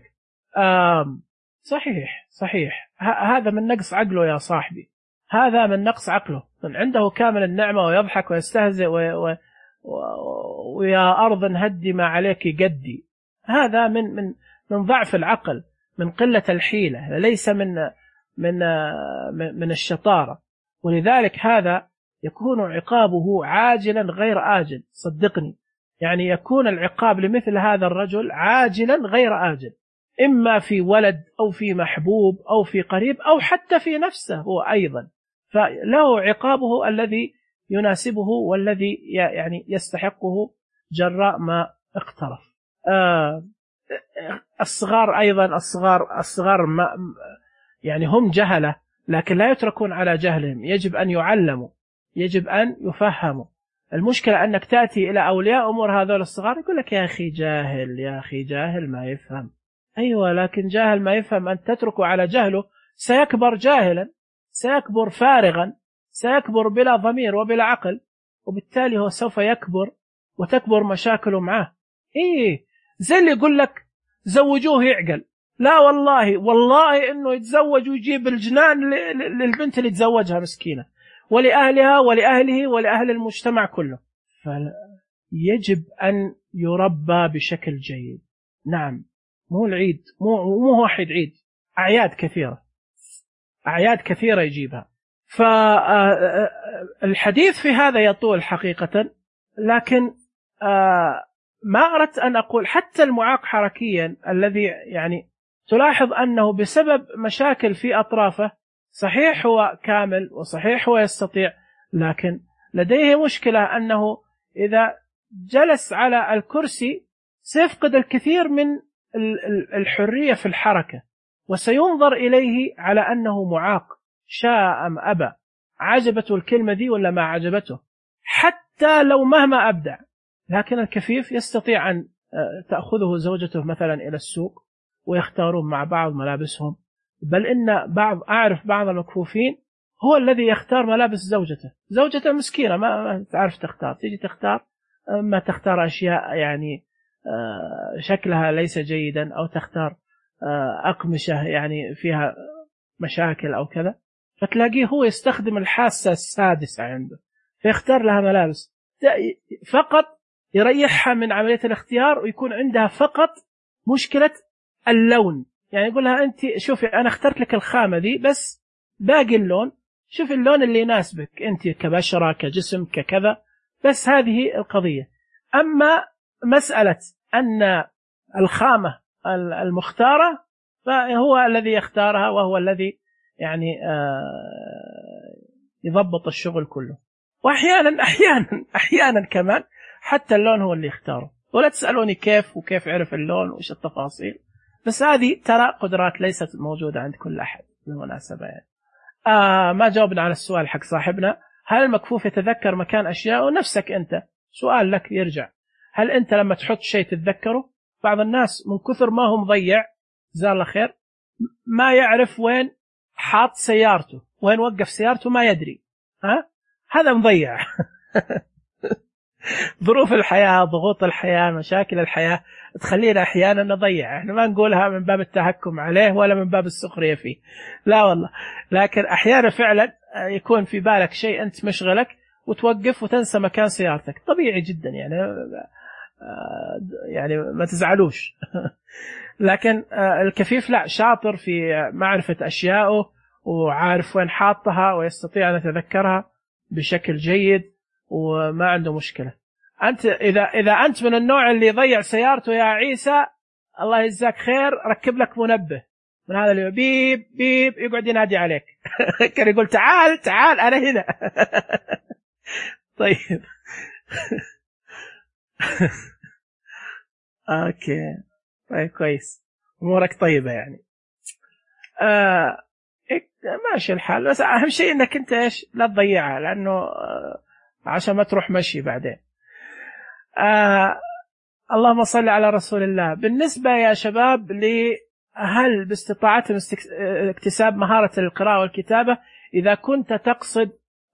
صحيح هذا من نقص عقله يا صاحبي، هذا من نقص عقله. عنده كامل النعمة ويضحك ويستهزئ ويا أرض هدي ما عليك قدي. هذا من ضعف العقل، من قلة الحيلة، ليس من الشطارة. ولذلك هذا يكون عقابه عاجلا غير آجل، صدقني. يعني يكون العقاب لمثل هذا الرجل عاجلا غير آجل، إما في ولد أو في محبوب أو في قريب أو حتى في نفسه هو أيضا. فله عقابه الذي يناسبه والذي يعني يستحقه جراء ما اقترف. الصغار أيضا، الصغار يعني هم جهلة، لكن لا يتركون على جهلهم، يجب أن يعلموا، يجب أن يفهموا. المشكلة أنك تأتي إلى أولياء أمور هذول الصغار يقول لك: يا أخي جاهل، يا أخي جاهل ما يفهم. أيوة، لكن جاهل ما يفهم أن تتركه على جهله سيكبر جاهلا، سيكبر فارغا، سيكبر بلا ضمير وبلا عقل، وبالتالي هو سوف يكبر وتكبر مشاكله معه. زي اللي يقول لك زوجوه يعقل. لا والله إنه يتزوج ويجيب الجنان للبنت اللي يتزوجها مسكينة، ولأهلها ولأهله ولأهل المجتمع كله. فيجب أن يربى بشكل جيد. نعم، مو العيد، مو واحد عيد، أعياد كثيرة يجيبها. فالحديث في هذا يطول حقيقة، لكن ما أردت أن أقول حتى المعاق حركيا الذي يعني تلاحظ أنه بسبب مشاكل في أطرافه، صحيح هو كامل وصحيح هو يستطيع، لكن لديه مشكلة أنه إذا جلس على الكرسي سيفقد الكثير من الحرية في الحركة، وسينظر إليه على أنه معاق، شاء أم أبى، عجبته الكلمة دي ولا ما عجبته، حتى لو مهما أبدع. لكن الكفيف يستطيع أن تأخذه زوجته مثلا إلى السوق ويختارون مع بعض ملابسهم، بل إن أعرف بعض المكفوفين هو الذي يختار ملابس زوجته مسكينة ما تعرف تختار، تيجي تختار ما تختار أشياء يعني شكلها ليس جيدا، أو تختار أقمشة يعني فيها مشاكل أو كذا، فتلاقيه هو يستخدم الحاسة السادسة عنده فيختار لها ملابس فقط يريحها من عملية الاختيار، ويكون عندها فقط مشكلة اللون. يعني يقول لها أنت شوفي أنا اخترت لك الخامة دي، بس باقي اللون شوفي اللون اللي يناسبك أنت كبشرة كجسم ككذا، بس هذه القضية. أما مسألة أن الخامة المختارة فهو الذي يختارها، وهو الذي يعني يضبط الشغل كله. وأحيانا أحيانا كمان حتى اللون هو اللي يختاره. ولا تسألوني كيف وكيف عرف اللون وإيش التفاصيل، بس هذه ترى قدرات ليست موجودة عند كل أحد بالمناسبة. يعني ما جاوبنا على السؤال حق صاحبنا، هل المكفوف يتذكر مكان أشياء؟ نفسك أنت، سؤال لك يرجع، هل أنت لما تحط شيء تتذكره؟ بعض الناس من كثر ما هو مضيع جزاه الله خير ما يعرف وين حاط سيارته، وين وقف سيارته ما يدري. هذا مضيع. ظروف الحياة، ضغوط الحياة، مشاكل الحياة تخلينا أحيانا نضيع. احنا ما نقولها من باب التهكم عليه ولا من باب السخرية فيه، لا والله، لكن أحيانا فعلا يكون في بالك شيء أنت مشغلك وتوقف وتنسى مكان سيارتك، طبيعي جدا يعني ما تزعلوش. لكن الكفيف لا، شاطر في معرفة أشيائه وعارف وين حاطها ويستطيع أن يتذكرها بشكل جيد وما عنده مشكلة. أنت إذا أنت من النوع اللي يضيع سيارته يا عيسى، الله يجزاك خير، ركب لك منبه من هذا اللي بيب بيب يقعد ينادي عليك. كان يقول تعال تعال أنا هنا. طيب. أوكي طيب كويس، أمورك طيبة يعني. ماشي الحال، بس أهم شيء إنك أنت إيش لا تضيعها، لأنه عشان ما تروح مشي بعدين. اللهم صل على رسول الله. بالنسبة يا شباب هل باستطاعتهم اكتساب مهارة القراءة والكتابة؟ إذا كنت تقصد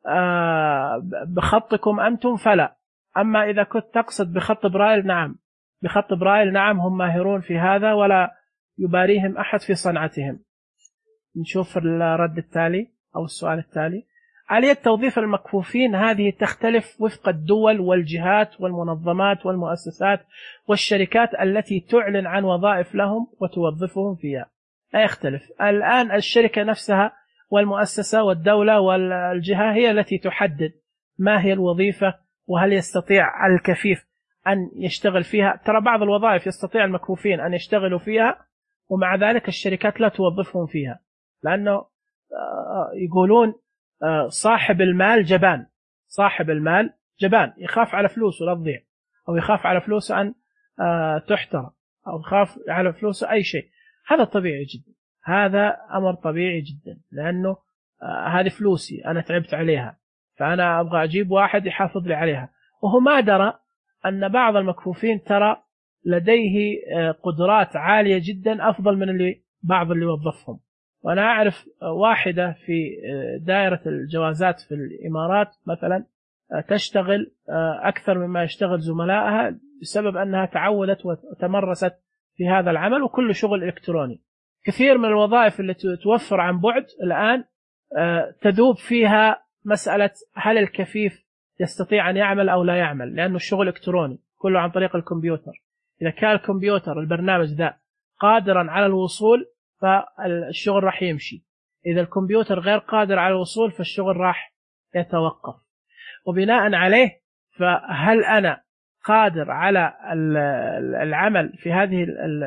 بخطكم أنتم فلا، أما إذا كنت تقصد بخط برايل نعم، بخط برايل نعم، هم ماهرون في هذا ولا يباريهم أحد في صنعتهم. نشوف الرد التالي أو السؤال التالي. آلية توظيف المكفوفين هذه تختلف وفق الدول والجهات والمنظمات والمؤسسات والشركات التي تعلن عن وظائف لهم وتوظفهم فيها، لا يختلف. الآن الشركة نفسها والمؤسسة والدولة والجهة هي التي تحدد ما هي الوظيفة وهل يستطيع الكفيف أن يشتغل فيها. ترى بعض الوظائف يستطيع المكفوفين أن يشتغلوا فيها ومع ذلك الشركات لا توظفهم فيها، لأنه يقولون صاحب المال جبان، صاحب المال جبان، يخاف على فلوسه لا تضيع، أو يخاف على فلوسه أن تحترق، أو يخاف على فلوسه أي شيء. هذا طبيعي جدا، هذا أمر طبيعي جدا، لأنه هذه فلوسي أنا تعبت عليها، فأنا أبغى أجيب واحد يحافظ لي عليها. وهو ما درى أن بعض المكفوفين ترى لديه قدرات عالية جدا أفضل من بعض اللي يوظفهم. وأنا أعرف واحدة في دائرة الجوازات في الإمارات مثلا تشتغل أكثر مما يشتغل زملائها بسبب أنها تعودت وتمرست في هذا العمل، وكل شغل إلكتروني. كثير من الوظائف اللي توفر عن بعد الآن تذوب فيها مسألة هل الكفيف يستطيع أن يعمل أو لا يعمل، لأنه الشغل إلكتروني كله عن طريق الكمبيوتر. إذا كان الكمبيوتر البرنامج ذا قادرا على الوصول فالشغل راح يمشي، إذا الكمبيوتر غير قادر على الوصول فالشغل راح يتوقف. وبناء عليه فهل أنا قادر على العمل في هذه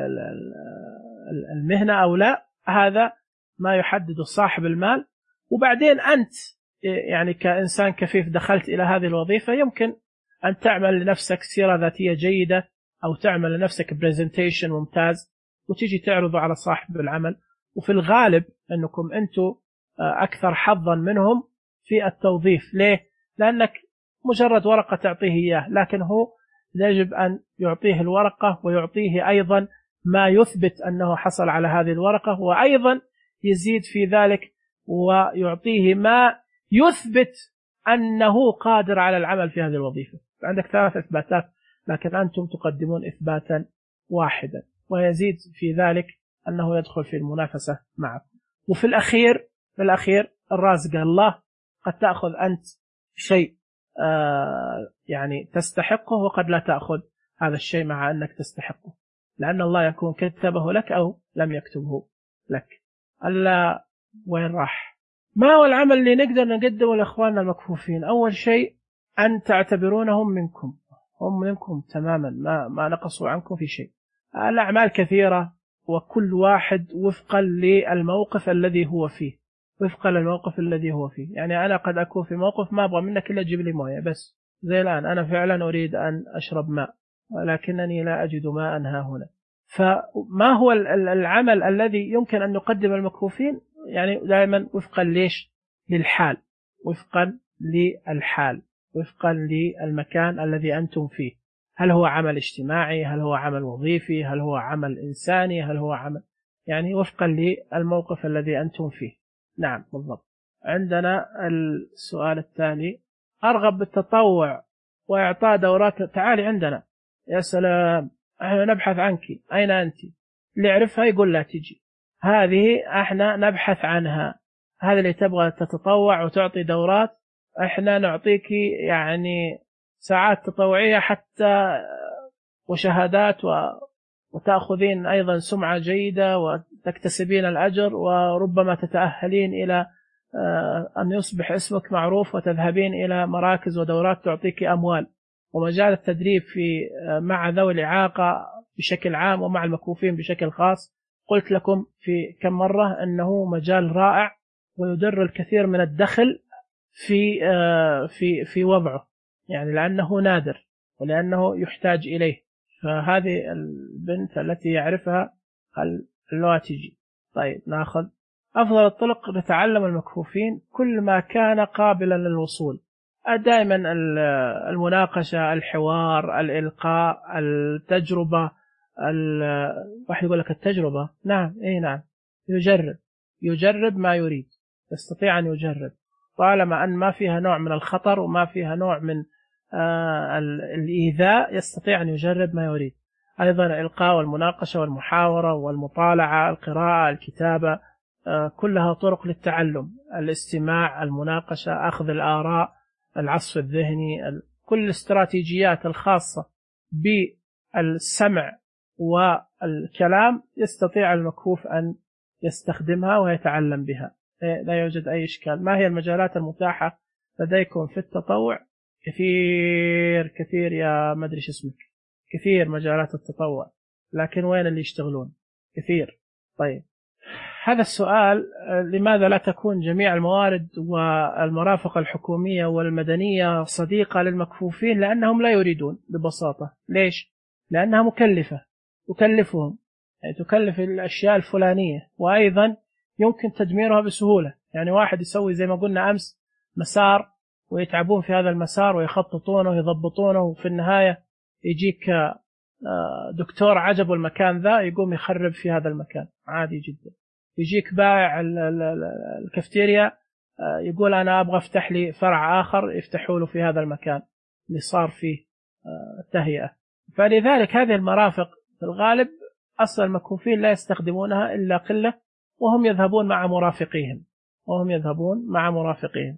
المهنة أو لا، هذا ما يحدد صاحب المال. وبعدين أنت يعني كإنسان كفيف دخلت إلى هذه الوظيفة يمكن أن تعمل لنفسك سيرة ذاتية جيدة، أو تعمل لنفسك بريزنتيشن ممتاز وتيجي تعرضه على صاحب العمل. وفي الغالب أنكم أنتم أكثر حظا منهم في التوظيف. ليه؟ لأنك مجرد ورقة تعطيه إياه، لكن هو يجب أن يعطيه الورقة ويعطيه أيضا ما يثبت أنه حصل على هذه الورقة، وأيضا يزيد في ذلك ويعطيه ما يثبت أنه قادر على العمل في هذه الوظيفة. عندك 3 إثباتات، لكن أنتم تقدمون إثباتا واحدا، ويزيد في ذلك أنه يدخل في المنافسة معك. وفي الأخير الرازق الله، قد تأخذ أنت شيء يعني تستحقه، وقد لا تأخذ هذا الشيء مع أنك تستحقه، لأن الله يكون كتبه لك أو لم يكتبه لك. ألا وين راح؟ ما هو العمل اللي نقدر نقدمه لإخواننا المكفوفين؟ أول شيء أن تعتبرونهم منكم، هم منكم تماما، ما نقصوا عنكم في شيء. الأعمال كثيرة، وكل واحد وفقا للموقف الذي هو فيه، يعني أنا قد أكون في موقف ما أبغى منك إلا تجيب لي موية بس، زي الآن أنا فعلا أريد أن أشرب ماء ولكنني لا أجد ماء ها هنا. فما هو العمل الذي يمكن أن نقدم المكفوفين؟ يعني دائما وفقا للحال، وفقا للمكان الذي أنتم فيه. هل هو عمل اجتماعي؟ هل هو عمل وظيفي؟ هل هو عمل إنساني؟ هل هو عمل يعني وفقا للموقف الذي أنتم فيه. نعم بالضبط. عندنا السؤال التالي: أرغب بالتطوع وإعطاء دورات. تعالي عندنا، يا سلام، احنا نبحث عنك، أين أنت؟ اللي يعرفها يقول لا تجي، هذه احنا نبحث عنها. هذا اللي تبغى تتطوع وتعطي دورات، احنا نعطيك يعني ساعات تطوعية حتى وشهادات، وتأخذين أيضا سمعة جيدة وتكتسبين الأجر، وربما تتأهلين إلى أن يصبح اسمك معروف، وتذهبين إلى مراكز ودورات تعطيك أموال. ومجال التدريب مع ذوي الإعاقة بشكل عام ومع المكفوفين بشكل خاص، قلت لكم في كم مرة أنه مجال رائع، ويدر الكثير من الدخل في وضعه، يعني لأنه نادر ولأنه يحتاج إليه. فهذه البنت التي يعرفها اللغة تجي. طيب ناخذ أفضل الطرق لتعلم المكفوفين: كل ما كان قابلا للوصول. دائما المناقشة، الحوار، الإلقاء، التجربة. واحد يقول لك التجربة، نعم نعم، يجرب ما يريد، يستطيع أن يجرب طالما أن ما فيها نوع من الخطر وما فيها نوع من الإيذاء، يستطيع أن يجرب ما يريد. أيضا الإلقاء والمناقشة والمحاورة والمطالعة، القراءة، الكتابة، كلها طرق للتعلم. الاستماع، المناقشة، أخذ الآراء، العصف الذهني، كل الاستراتيجيات الخاصة بالسمع والكلام يستطيع المكفوف أن يستخدمها ويتعلم بها، لا يوجد أي إشكال. ما هي المجالات المتاحة لديكم في التطوع؟ كثير يا مدري شو اسمك، كثير مجالات التطوع، لكن وين اللي يشتغلون؟ كثير. طيب هذا السؤال: لماذا لا تكون جميع الموارد والمرافق الحكومية والمدنية صديقة للمكفوفين؟ لأنهم لا يريدون ببساطة. ليش؟ لأنها تكلفهم، يعني تكلف الأشياء الفلانية، وأيضا يمكن تدميرها بسهولة. يعني واحد يسوي زي ما قلنا أمس مسار، ويتعبون في هذا المسار ويخططونه ويضبطونه، وفي النهاية يجيك دكتور عجبه المكان ذا يقوم يخرب في هذا المكان عادي جدا. يجيك بائع الكافتيريا يقول أنا أبغى أفتح لي فرع آخر يفتحوا له في هذا المكان اللي صار فيه تهيئة. فلذلك هذه المرافق في الغالب أصل المكفوفين لا يستخدمونها إلا قلة، وهم يذهبون مع مرافقيهم.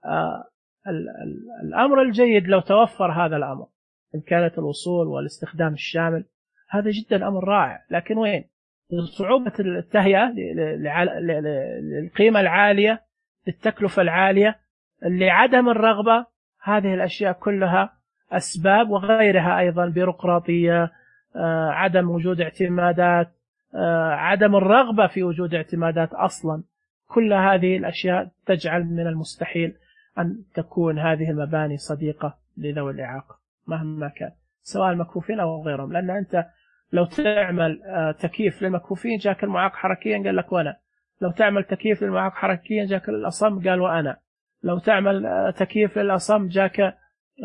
الأمر الجيد لو توفر هذا الأمر، إن كانت الوصول والاستخدام الشامل، هذا جدا أمر رائع. لكن وين صعوبة التهيئة للقيمة العالية، للتكلفة العالية، لعدم الرغبة؟ هذه الأشياء كلها أسباب، وغيرها أيضا بيروقراطية، عدم وجود اعتمادات، عدم الرغبة في وجود اعتمادات أصلا. كل هذه الأشياء تجعل من المستحيل أن تكون هذه المباني صديقة لذوي الإعاقة مهما كان، سواء المكفوفين أو غيرهم. لأن أنت لو تعمل تكييف للمكفوفين جاك المعاق حركيا قال لك وأنا، لو تعمل تكييف للمعاق حركيا جاك الأصم قال وأنا، لو تعمل تكييف للأصم جاك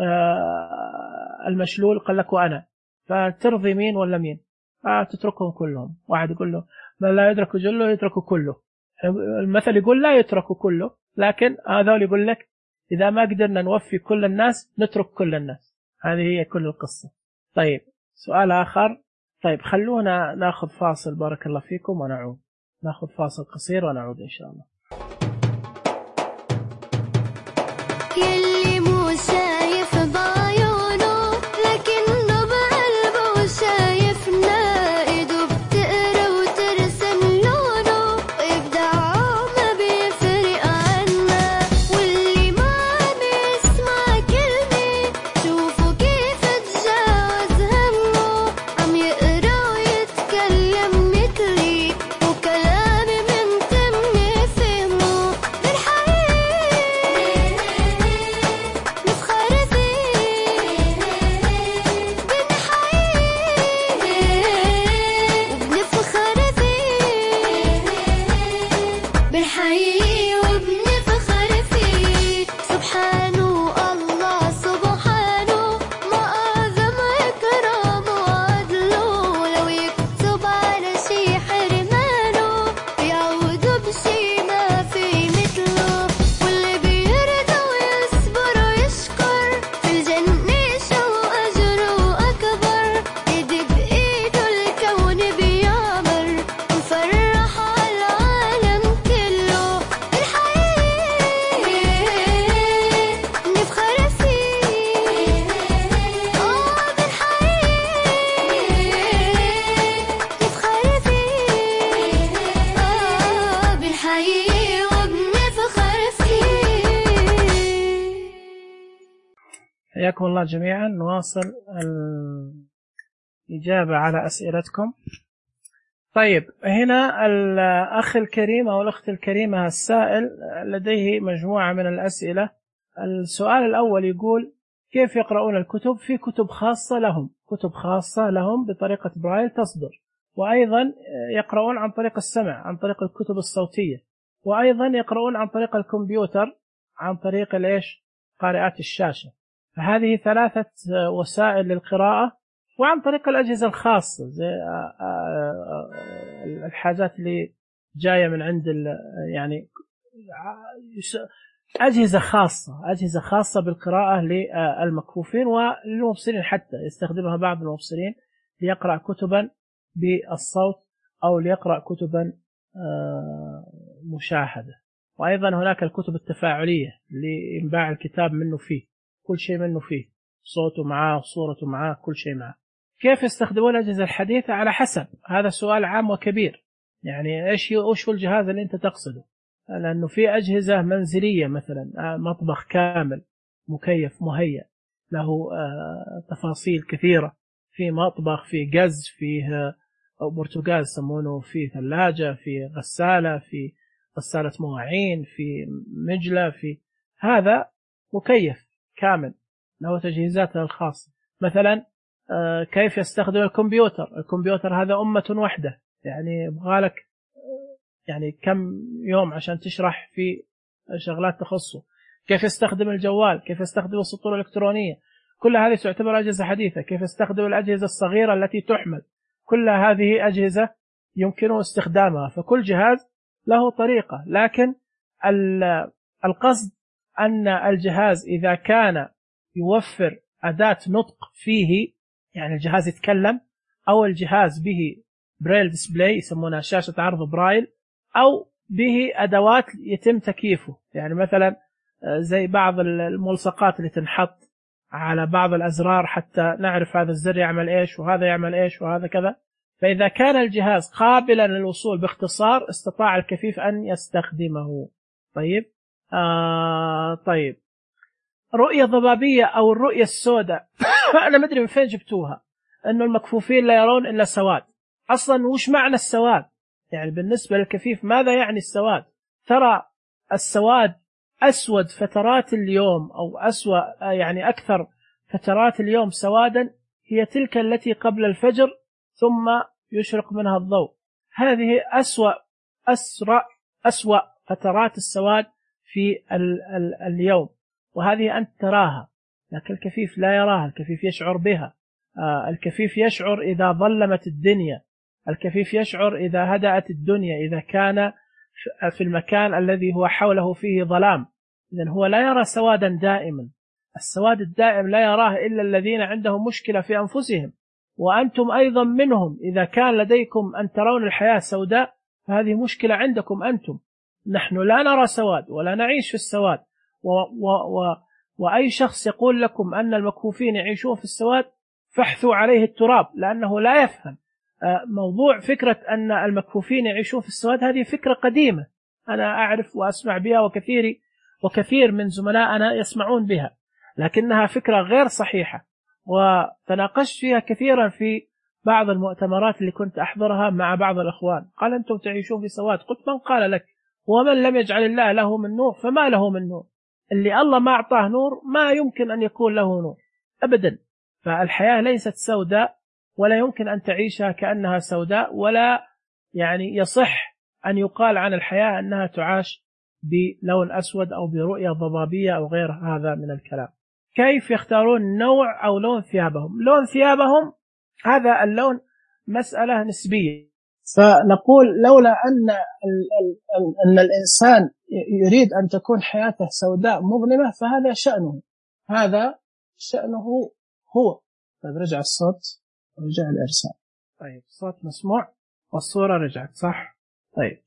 المشلول قال لك وأنا. فترضي مين ولا مين؟ تتركهم كلهم. واحد يقول له من لا يدرك جله يترك كله. المثل يقول لا يترك كله، لكن هذا يقول لك إذا ما قدرنا نوفي كل الناس نترك كل الناس. هذه هي كل القصة. طيب سؤال آخر: طيب خلونا ناخذ فاصل، بارك الله فيكم، ونعود. ناخذ فاصل قصير ونعود إن شاء الله. يلي مو شايف بعيونه لكنه بقلبه شايفنا، ايده بتقرا وترسم لونه، وابداعه ما بيفرق عنا، واللي ما عم يسمع كلمة شوفوا كيف تجاوز همه، عم يقرا ويتكلم مثلي وكلامي من تمي فهمه، بنحييه وبنفخر فيه، سبحانه الله سبحانه، ما أعظم إكرامه وعدله، لو يكتب على شي حرمانه يعوده بشي ما في مثله، واللي بيرضى ويصبر ويشكر في الجنة شو أجره أكبر، إيد بإيده الكون بيعمر وفرح العالم كله، بنحييه نفخر فيه، بنحييه وبنفخر فيه. حياكم الله جميعا. نواصل الإجابة على أسئلتكم. طيب هنا الأخ الكريم أو الأخت الكريمة السائل لديه مجموعة من الأسئلة. السؤال الأول يقول: كيف يقرؤون الكتب؟ في كتب خاصة لهم، كتب خاصة لهم بطريقة برايل تصدر، وأيضا يقرؤون عن طريق السمع عن طريق الكتب الصوتية، وأيضا يقرؤون عن طريق الكمبيوتر عن طريق قارئات الشاشة. فهذه ثلاثة وسائل للقراءة، وعن طريق الأجهزة الخاصة زي الحاجات اللي جاية من عند يعني أجهزة خاصة بالقراءة للمكفوفين وللمبصرين، حتى يستخدمها بعض المبصرين ليقرأ كتبا بالصوت أو ليقرأ كتبا مشاهدة. وأيضا هناك الكتب التفاعلية اللي ينباع الكتاب منه فيه، كل شيء منه فيه، صوته معاه، صورته معاه، كل شيء معاه. كيف يستخدمون الأجهزة الحديثة؟ على حسب، هذا سؤال عام وكبير. يعني إيش هو الجهاز اللي أنت تقصده؟ لأنه في أجهزة منزلية، مثلا مطبخ كامل مكيف مهيأ له تفاصيل كثيرة، في مطبخ، في قز، فيه برتقال يسمونه، في ثلاجة، في غسالة، في غسالة مواعين، في مجلة، في هذا مكيف كامل له تجهيزاته الخاصة. مثلا كيف يستخدم الكمبيوتر؟ الكمبيوتر هذا أمة وحدة، يعني يبغالك يعني كم يوم عشان تشرح في شغلات تخصه. كيف يستخدم الجوال؟ كيف يستخدم السطور الإلكترونية؟ كل هذه تعتبر أجهزة حديثة. كيف يستخدم الأجهزة الصغيرة التي تحمل؟ كل هذه أجهزة يمكن استخدامها. فكل جهاز له طريقة، لكن القصد أن الجهاز إذا كان يوفر أداة نطق فيه، يعني الجهاز يتكلم، أو الجهاز به برايل ديسبلاي يسمونها شاشة عرض برايل، أو به أدوات يتم تكييفه، يعني مثلا زي بعض الملصقات اللي تنحط على بعض الأزرار حتى نعرف هذا الزر يعمل إيش وهذا يعمل إيش وهذا كذا. فإذا كان الجهاز قابلا للوصول باختصار استطاع الكفيف أن يستخدمه. طيب طيب رؤية ضبابية أو الرؤية السوداء أنا ما أدري من فين جبتوها، أنه المكفوفين لا يرون إلا سواد. أصلا وش معنى السواد؟ يعني بالنسبة للكفيف ماذا يعني السواد؟ ترى السواد أسود فترات اليوم، أو يعني أكثر فترات اليوم سوادا هي تلك التي قبل الفجر ثم يشرق منها الضوء. هذه أسوأ فترات السواد في اليوم، وهذه أنت تراها، لكن الكفيف لا يراها. الكفيف يشعر بها. الكفيف يشعر إذا ظلمت الدنيا، الكفيف يشعر إذا هدأت الدنيا، إذا كان في المكان الذي هو حوله فيه ظلام. إذن هو لا يرى سوادا دائما. السواد الدائم لا يراه إلا الذين عندهم مشكلة في أنفسهم، وأنتم أيضا منهم. إذا كان لديكم أن ترون الحياة سوداء فهذه مشكلة عندكم أنتم. نحن لا نرى سواد ولا نعيش في السواد، وأي شخص يقول لكم أن المكفوفين يعيشون في السواد فاحثوا عليه التراب، لأنه لا يفهم موضوع فكرة أن المكفوفين يعيشون في السواد. هذه فكرة قديمة أنا أعرف وأسمع بها، وكثير من زملائنا يسمعون بها، لكنها فكرة غير صحيحة، وتناقشت فيها كثيرا في بعض المؤتمرات اللي كنت أحضرها مع بعض الأخوان. قال أنتم تعيشون في سواد. قلت من قال لك؟ ومن لم يجعل الله له من نور فما له من نور. اللي الله ما أعطاه نور ما يمكن أن يكون له نور أبدا. فالحياة ليست سوداء، ولا يمكن أن تعيشها كأنها سوداء، ولا يعني يصح أن يقال عن الحياة أنها تعاش بلون أسود أو برؤية ضبابية أو غير هذا من الكلام. كيف يختارون نوع أو لون ثيابهم؟ لون ثيابهم هذا اللون مسألة نسبية. فنقول لولا أن الإنسان يريد أن تكون حياته سوداء مظلمة فهذا شأنه، هذا شأنه هو. طيب رجع الصوت ورجع الإرسال. طيب الصوت مسموع والصورة رجعت صح؟ طيب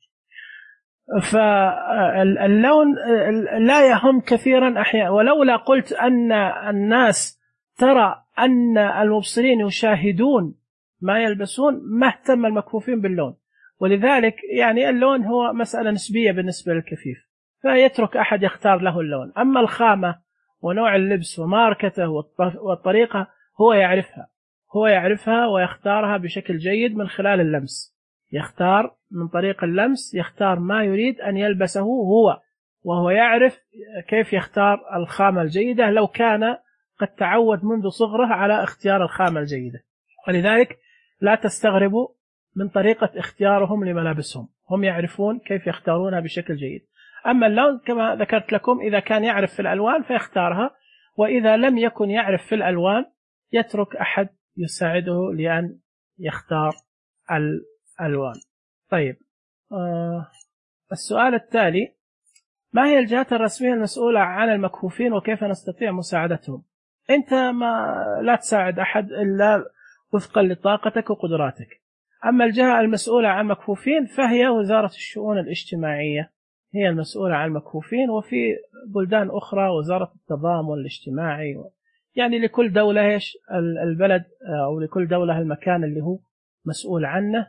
فاللون لا يهم كثيرا أحيانا. ولولا قلت أن الناس ترى أن المبصرين يشاهدون ما يلبسون ما اهتم المكفوفين باللون. ولذلك يعني اللون هو مسألة نسبية بالنسبة للكفيف، فيترك أحد يختار له اللون. أما الخامة ونوع اللبس وماركته والطريقة هو يعرفها ويختارها بشكل جيد من خلال اللمس. يختار من طريق اللمس، يختار ما يريد أن يلبسه هو، وهو يعرف كيف يختار الخامة الجيدة لو كان قد تعود منذ صغره على اختيار الخامة الجيدة. ولذلك لا تستغربوا من طريقة اختيارهم لملابسهم، هم يعرفون كيف يختارونها بشكل جيد. أما اللون كما ذكرت لكم إذا كان يعرف في الألوان فيختارها، وإذا لم يكن يعرف في الألوان يترك أحد يساعده لأن يختار الألوان. طيب السؤال التالي: ما هي الجهات الرسمية المسؤولة عن المكفوفين وكيف نستطيع مساعدتهم؟ أنت لا تساعد أحد إلا وفقا لطاقتك وقدراتك. أما الجهة المسؤولة عن المكفوفين فهي وزارة الشؤون الاجتماعية، هي المسؤولة عن المكفوفين. وفي بلدان أخرى وزارة التضامن الاجتماعي، يعني لكل دولة البلد أو لكل دولة المكان اللي هو مسؤول عنه.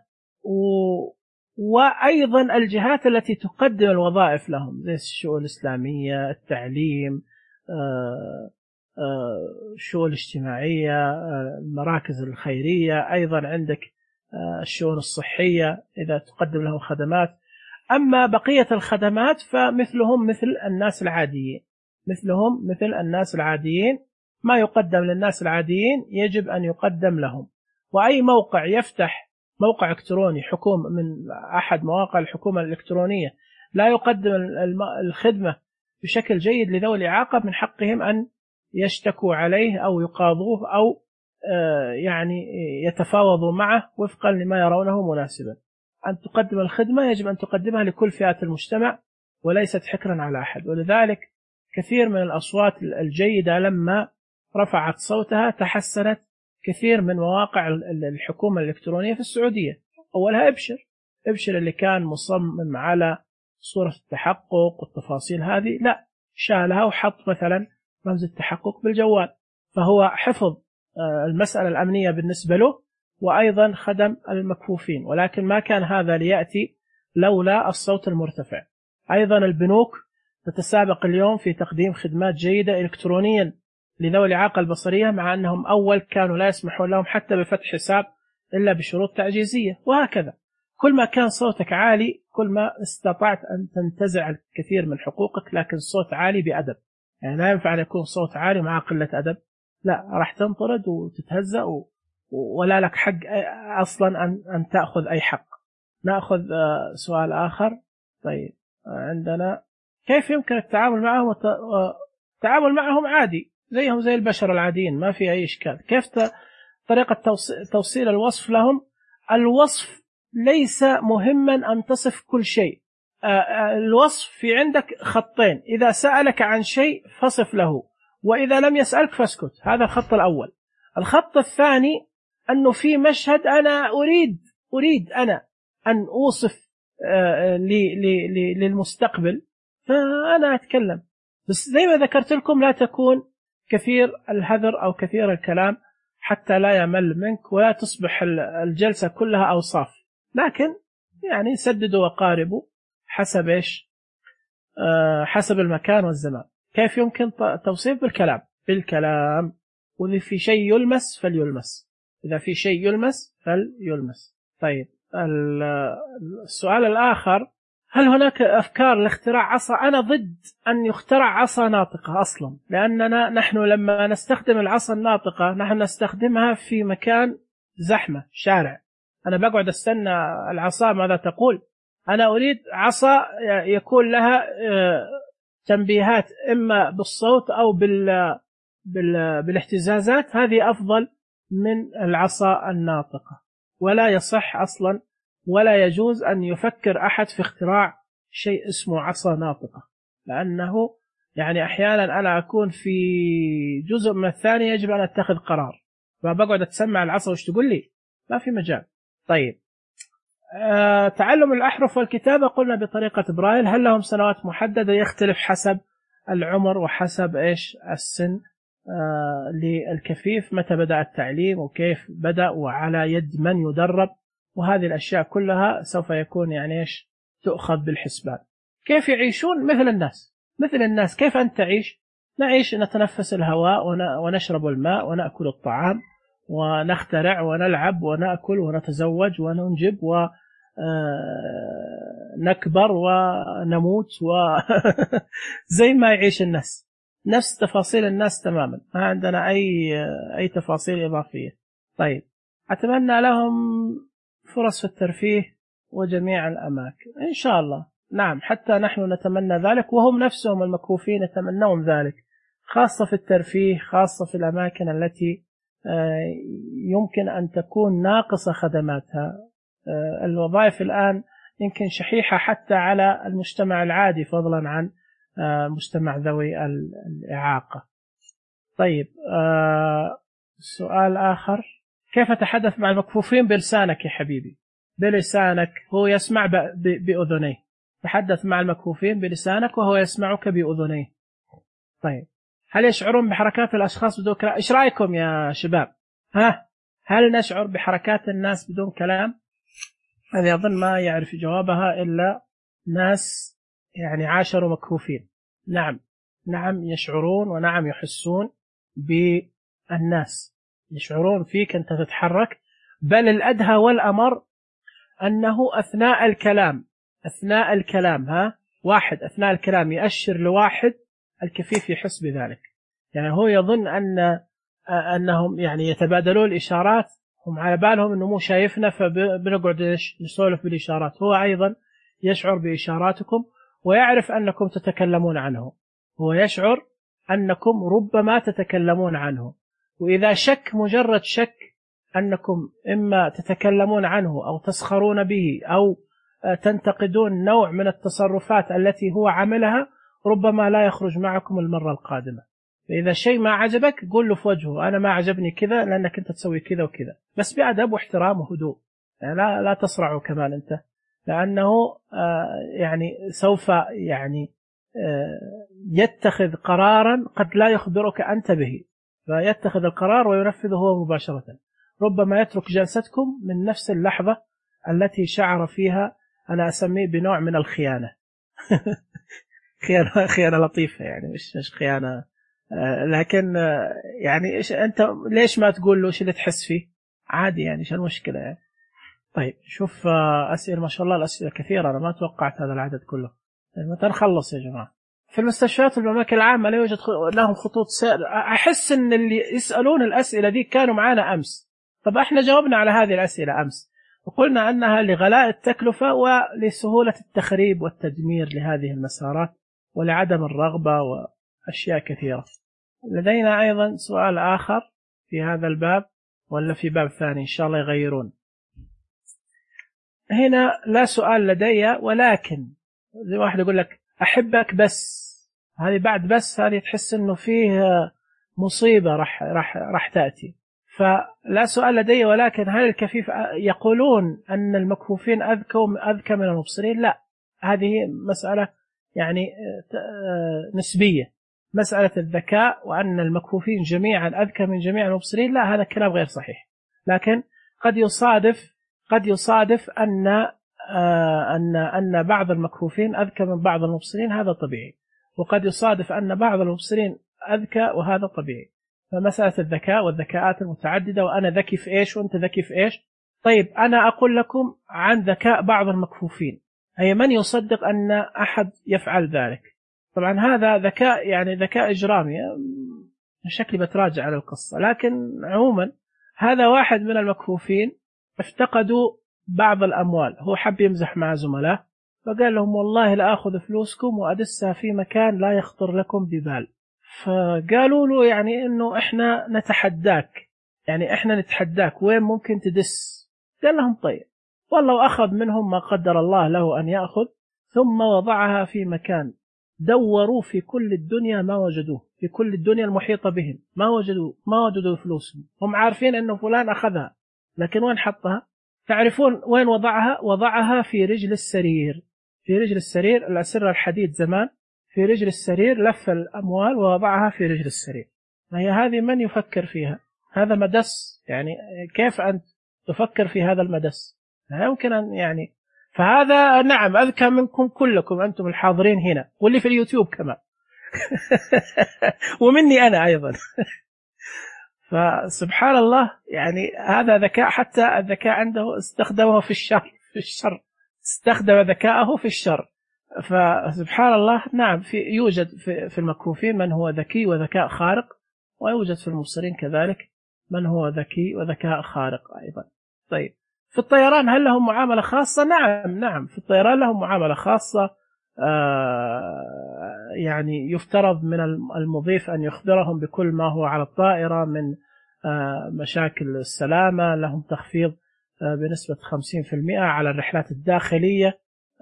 وأيضا الجهات التي تقدم الوظائف لهم زي الشؤون الإسلامية، التعليم، الشؤون الاجتماعية، المراكز الخيرية، أيضا عندك الشؤون الصحية إذا تقدم لهم خدمات. أما بقية الخدمات فمثلهم مثل الناس العاديين، ما يقدم للناس العاديين يجب أن يقدم لهم. وأي موقع يفتح موقع إلكتروني حكومة من أحد مواقع الحكومة الإلكترونية لا يقدم الخدمة بشكل جيد لذوي الإعاقة، من حقهم أن يشتكوا عليه أو يقاضوه أو يعني يتفاوضوا معه وفقا لما يرونه مناسبا. أن تقدم الخدمة يجب أن تقدمها لكل فئات المجتمع وليست حكرا على أحد. ولذلك كثير من الأصوات الجيدة لما رفعت صوتها تحسنت كثير من مواقع الحكومة الإلكترونية في السعودية. أولها إبشر اللي كان مصمم على صورة التحقق والتفاصيل هذه، لا، شالها وحط مثلا رمز التحقق بالجوال، فهو حفظ المسألة الأمنية بالنسبة له وأيضا خدم المكفوفين. ولكن ما كان هذا ليأتي لولا الصوت المرتفع. أيضا البنوك تتسابق اليوم في تقديم خدمات جيدة إلكترونيا لذوي الإعاقة البصرية، مع أنهم أول كانوا لا يسمحون لهم حتى بفتح حساب إلا بشروط تعجيزية. وهكذا كل ما كان صوتك عالي كل ما استطعت أن تنتزع الكثير من حقوقك، لكن صوت عالي بأدب. يعني لا ينفع أن يكون صوت عالي مع قلة أدب، لا، راح تنطرد وتتهزأ ولا لك حق أصلا أن تأخذ أي حق. نأخذ سؤال آخر. طيب عندنا: كيف يمكن التعامل معهم؟ التعامل معهم عادي زيهم زي البشر العاديين، ما في أي إشكال. كيف طريقة توصيل الوصف لهم؟ الوصف ليس مهما أن تصف كل شيء. الوصف في عندك خطين: إذا سألك عن شيء فصف له، وإذا لم يسألك فاسكت. هذا الخط الأول. الخط الثاني أنه في مشهد أنا أريد أنا أن أوصف للمستقبل، فأنا أتكلم. بس زي ما ذكرت لكم لا تكون كثير الهذر أو كثير الكلام حتى لا يمل منك ولا تصبح الجلسة كلها أوصاف، لكن يعني سددوا وقاربوا حسب إيش، حسب المكان والزمان. كيف يمكن توصيف؟ بالكلام. وإذا في شيء يلمس فليلمس، إذا في شيء يلمس فليلمس. طيب السؤال الآخر، هل هناك أفكار لاختراع عصا؟ أنا ضد أن يخترع عصا ناطقة أصلا، لأننا نحن لما نستخدم العصا الناطقة نحن نستخدمها في مكان زحمة شارع، أنا بقعد استنى العصا ماذا تقول. أنا أريد عصا يكون لها تنبيهات إما بالصوت أو بالاهتزازات، هذه أفضل من العصا الناطقة. ولا يصح أصلا ولا يجوز أن يفكر أحد في اختراع شيء اسمه عصا ناطقة، لأنه يعني أحيانا أنا أكون في جزء من الثانية يجب أن أتخذ قرار، فبقعد أتسمع العصا وش تقول لي، ما في مجال. طيب تعلم الأحرف والكتابة قلنا بطريقة برايل، هل لهم سنوات محددة؟ يختلف حسب العمر وحسب إيش السن للكفيف، متى بدأ التعليم وكيف بدأ وعلى يد من يدرب، وهذه الأشياء كلها سوف يكون يعني إيش تؤخذ بالحسبان. كيف يعيشون؟ مثل الناس. كيف أنت تعيش؟ نعيش، نتنفس الهواء ونشرب الماء ونأكل الطعام ونخترع ونلعب ونأكل ونتزوج وننجب ونكبر ونموت زي ما يعيش الناس، نفس تفاصيل الناس تماما، ما عندنا أي تفاصيل إضافية. طيب أتمنى لهم فرص في الترفيه وجميع الأماكن إن شاء الله. نعم، حتى نحن نتمنى ذلك، وهم نفسهم المكفوفين يتمنون ذلك، خاصة في الترفيه، خاصة في الأماكن التي يمكن أن تكون ناقصة خدماتها. الوظائف الآن يمكن شحيحة حتى على المجتمع العادي، فضلا عن مجتمع ذوي الإعاقة. طيب سؤال آخر، كيف أتحدث مع المكفوفين بلسانك يا حبيبي؟ بلسانك، هو يسمع بأذنيه. تحدث مع المكفوفين بلسانك وهو يسمعك بأذنيه. طيب هل يشعرون بحركات الأشخاص بدون كلام؟ إيش رأيكم يا شباب؟ هل نشعر بحركات الناس بدون كلام؟ هذه أظن ما يعرف جوابها إلا ناس يعني عاشروا مكفوفين. نعم يشعرون، ونعم يحسون بالناس، يشعرون فيك أنت تتحرك. بل الأدهى والأمر أنه أثناء الكلام واحد أثناء الكلام يأشر لواحد، الكفيف يحس بذلك. يعني هو يظن أنهم يعني يتبادلون الإشارات، هم على بالهم أنه مو شايفنا فبنقعد نسولف بالإشارات. هو أيضا يشعر بإشاراتكم ويعرف أنكم تتكلمون عنه، هو يشعر أنكم ربما تتكلمون عنه، وإذا شك مجرد شك أنكم إما تتكلمون عنه أو تسخرون به أو تنتقدون نوع من التصرفات التي هو عملها، ربما لا يخرج معكم المرة القادمة. فإذا شيء ما عجبك قول له في وجهه أنا ما عجبني كذا لأنك أنت تسوي كذا وكذا، بس بأدب واحترام وهدوء، يعني لا تصرعه كمان أنت، لأنه يعني سوف يعني يتخذ قرارا قد لا يخبرك أنت به، فيتخذ القرار وينفذه هو مباشرة. ربما يترك جلستكم من نفس اللحظة التي شعر فيها، أنا أسميه بنوع من الخيانة خيانة لطيفة، يعني مش خيانة، لكن يعني أنت ليش ما تقول له إيش اللي تحس فيه؟ عادي يعني، شو المشكلة يعني؟ طيب شوف أسئلة ما شاء الله، الأسئلة كثيرة، أنا ما توقعت هذا العدد كله. متى نخلص يا جماعة؟ في المستشفيات والأماكن العامة لا يوجد لهم خطوط سير. أحس أن اللي يسألون الأسئلة دي كانوا معنا أمس، طب احنا جاوبنا على هذه الأسئلة أمس وقلنا أنها لغلاء التكلفة ولسهولة التخريب والتدمير لهذه المسارات ولعدم الرغبة وأشياء كثيرة. لدينا أيضا سؤال آخر في هذا الباب ولا في باب ثاني؟ إن شاء الله يغيرون. هنا لا سؤال لدي، ولكن زي واحد يقول لك أحبك بس، هذه بعد بس هذه تحس إنه فيه مصيبة راح تأتي. فلا سؤال لدي، ولكن هل الكفيف يقولون أن المكفوفين أذكى من المبصرين؟ لا، هذه مسألة يعني نسبية. مسألة الذكاء وأن المكفوفين جميعا أذكى من جميع المبصرين، لا، هذا الكلام غير صحيح. لكن قد يصادف أن بعض المكفوفين أذكى من بعض المبصرين، هذا طبيعي. وقد يصادف أن بعض المبصرين أذكى، وهذا طبيعي. فمسألة الذكاء والذكاءات المتعددة، وأنا ذكي في إيش وأنت ذكي في إيش. طيب أنا أقول لكم عن ذكاء بعض المكفوفين، أي من يصدق أن أحد يفعل ذلك؟ طبعا هذا ذكاء، يعني ذكاء إجرامي، شكلي بتراجع على القصة. لكن عموما هذا واحد من المكفوفين افتقدوا بعض الأموال، هو حب يمزح مع زملائه فقال لهم والله لآخذ فلوسكم وأدسها في مكان لا يخطر لكم ببال. فقالوا له يعني إنه إحنا نتحداك، يعني إحنا نتحداك، وين ممكن تدس؟ قال لهم طيب والله، وأخذ منهم ما قدر الله له أن يأخذ، ثم وضعها في مكان دوروا في كل الدنيا ما وجدوه، في كل الدنيا المحيطة بهم ما وجدوا فلوسهم. هم عارفين أنه فلان أخذها، لكن وين حطها؟ تعرفون وين وضعها؟ وضعها في رجل السرير، في رجل السرير. الأسرة الحديد زمان، في رجل السرير لف الأموال ووضعها في رجل السرير. هي هذه من يفكر فيها؟ هذا مدس، يعني كيف أنت تفكر في هذا المدس؟ لا يمكن أن يعني. فهذا نعم أذكى منكم كلكم أنتم الحاضرين هنا، واللي في اليوتيوب كمان ومني أنا أيضا فسبحان الله، يعني هذا ذكاء، حتى الذكاء عنده استخدمه في الشر، استخدم ذكاءه في الشر. فسبحان الله، نعم يوجد في المكفوفين من هو ذكي وذكاء خارق، ويوجد في المبصرين كذلك من هو ذكي وذكاء خارق أيضا. طيب في الطيران هل لهم معاملة خاصة؟ نعم في الطيران لهم معاملة خاصة. يعني يفترض من المضيف أن يخبرهم بكل ما هو على الطائرة من مشاكل السلامة. لهم تخفيض بنسبة 50% على الرحلات الداخلية،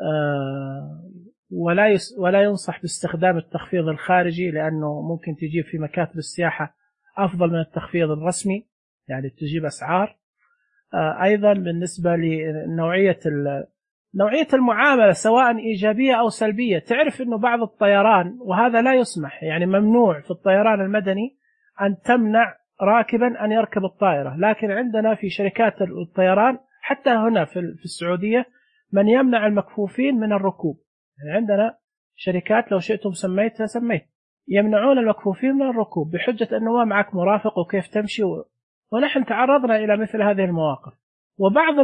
ولا ينصح باستخدام التخفيض الخارجي، لأنه ممكن تجيب في مكاتب السياحة أفضل من التخفيض الرسمي، يعني تجيب أسعار. أيضا بالنسبة لنوعية المعاملة سواء إيجابية أو سلبية، تعرف أنه بعض الطيران، وهذا لا يسمح، يعني ممنوع في الطيران المدني أن تمنع راكبا أن يركب الطائرة، لكن عندنا في شركات الطيران حتى هنا في السعودية من يمنع المكفوفين من الركوب. يعني عندنا شركات لو شئتم سميت يمنعون المكفوفين من الركوب بحجة أنه ما معك مرافق وكيف تمشي ونحن تعرضنا إلى مثل هذه المواقف. وبعض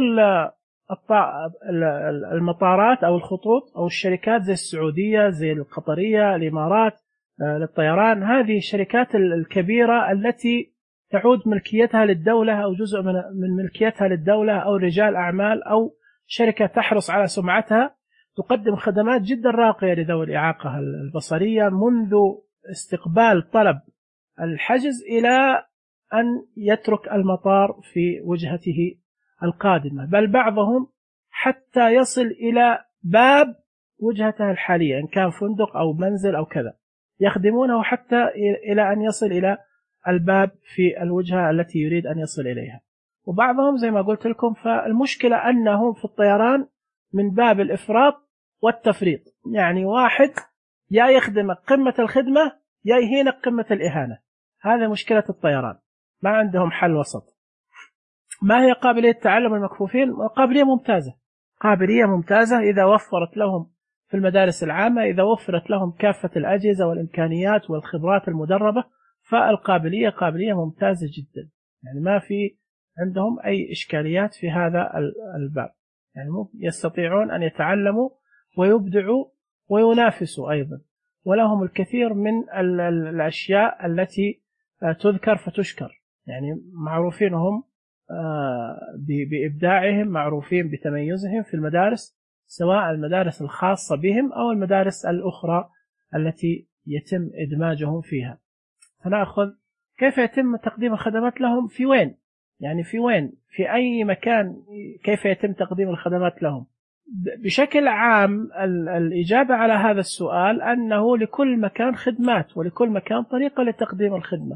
المطارات أو الخطوط أو الشركات زي السعودية زي القطرية الإمارات للطيران، هذه الشركات الكبيرة التي تعود ملكيتها للدولة أو جزء من ملكيتها للدولة أو رجال أعمال أو شركة تحرص على سمعتها، تقدم خدمات جدا راقية لذوي الإعاقة البصرية منذ استقبال طلب الحجز إلى أن يترك المطار في وجهته القادمة، بل بعضهم حتى يصل إلى باب وجهته الحالية إن كان فندق أو منزل أو كذا، يخدمونه حتى إلى أن يصل إلى الباب في الوجهة التي يريد أن يصل إليها. وبعضهم زي ما قلت لكم، فالمشكلة أنهم في الطيران من باب الإفراط والتفريط، يعني واحد يا يخدمك قمة الخدمة يا يهينك قمة الإهانة. هذا مشكلة الطيران، ما عندهم حل وسط. ما هي قابلية تعلم المكفوفين؟ قابلية ممتازة إذا وفرت لهم في المدارس العامة، إذا وفرت لهم كافة الأجهزة والإمكانيات والخبرات المدربة، فالقابلية قابلية ممتازة جدا، يعني ما في عندهم أي إشكاليات في هذا الباب، يعني يستطيعون أن يتعلموا ويبدعوا وينافسوا أيضا، ولهم الكثير من الأشياء التي تذكر فتشكر، يعني معروفين هم بإبداعهم، معروفين بتميزهم في المدارس، سواء المدارس الخاصة بهم أو المدارس الأخرى التي يتم إدماجهم فيها. فنأخذ كيف يتم تقديم الخدمات لهم، في وين، يعني في وين، في أي مكان، كيف يتم تقديم الخدمات لهم. بشكل عام الإجابة على هذا السؤال أنه لكل مكان خدمات ولكل مكان طريقة لتقديم الخدمة.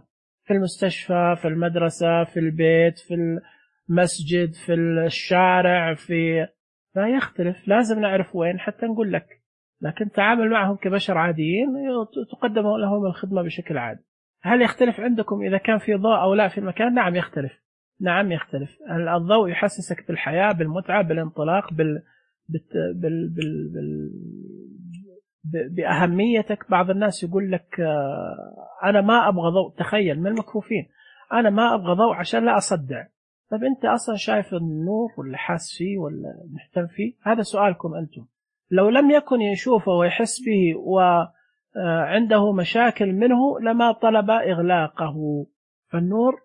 في المستشفى، في المدرسة، في البيت، في المسجد، في الشارع، فيختلف. لازم نعرف وين حتى نقول لك، لكن تعامل معهم كبشر عاديين تقدم لهم الخدمة بشكل عادي. هل يختلف عندكم إذا كان في ضوء أو لا في المكان؟ نعم يختلف، نعم يختلف. الضوء يحسسك بالحياة، بالمتعة، بالانطلاق، بال... بال... بال... بأهميتك. بعض الناس يقول لك أنا ما أبغى ضوء، تخيل من المكفوفين، أنا ما أبغى ضوء عشان لا أصدع. طب أنت أصلا شايف النور ولا حاس فيه ولا مهتم فيه؟ هذا سؤالكم أنتم. لو لم يكن يشوفه ويحس به وعنده مشاكل منه لما طلب إغلاقه. فالنور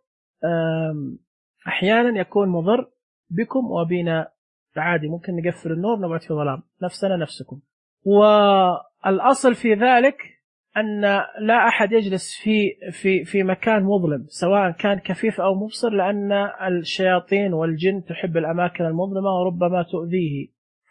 أحيانا يكون مضر بكم وبنا، عادي ممكن نقفل النور نقعد في ظلام، نفسنا نفسكم. والأصل في ذلك أن لا أحد يجلس في مكان مظلم سواء كان كفيف أو مبصر، لأن الشياطين والجن تحب الأماكن المظلمة وربما تؤذيه.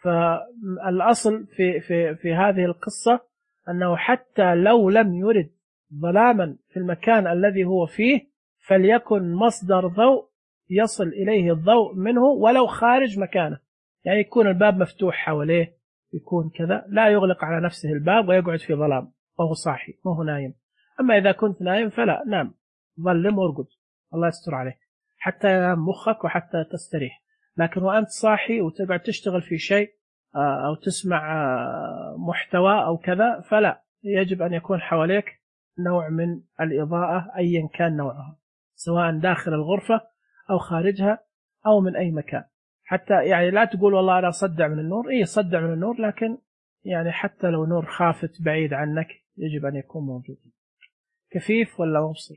فالأصل في هذه القصة أنه حتى لو لم يرد ظلاما في المكان الذي هو فيه فليكن مصدر ضوء يصل إليه الضوء منه ولو خارج مكانه، يعني يكون الباب مفتوح حواليه، يكون كذا، لا يغلق على نفسه الباب ويقعد في ظلام وهو صاحي وهو نايم. أما إذا كنت نايم فلا، نام ظلم وارقد، الله يستر عليك حتى ينام مخك وحتى تستريح. لكن وأنت صاحي وتقعد تشتغل في شيء أو تسمع محتوى أو كذا فلا، يجب أن يكون حواليك نوع من الإضاءة أيا كان نوعها، سواء داخل الغرفة أو خارجها أو من أي مكان. حتى يعني لا تقول والله أنا صدع من النور، إيه صدع من النور، لكن يعني حتى لو نور خافت بعيد عنك يجب أن يكون موجود. كفيف ولا مبصر؟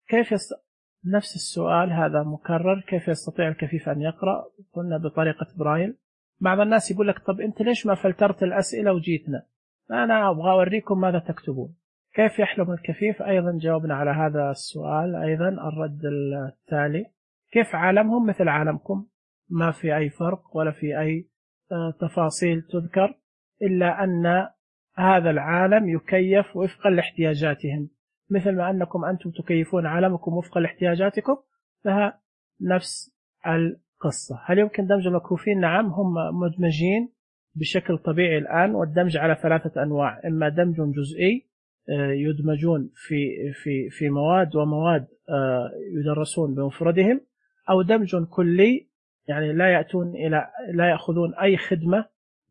نفس السؤال هذا مكرر، كيف يستطيع الكفيف أن يقرأ؟ قلنا بطريقة برايل. بعض الناس يقول لك طب أنت ليش ما فلترت الأسئلة وجيتنا؟ أنا أبغى أوريكم ماذا تكتبون. كيف يحلم الكفيف؟ أيضا جاوبنا على هذا السؤال. أيضا الرد التالي: كيف عالمهم مثل عالمكم، ما في أي فرق ولا في أي تفاصيل تذكر، إلا أن هذا العالم يكيف وفقا لاحتياجاتهم، مثل ما أنكم أنتم تكيفون عالمكم وفقا لاحتياجاتكم، فها نفس القصة. هل يمكن دمج المكفوفين؟ نعم، هم مدمجين بشكل طبيعي الآن، والدمج على 3 أنواع: إما دمج جزئي يدمجون في مواد ومواد يدرسون بمفردهم، أو دمج كلي يعني لا يأخذون أي خدمة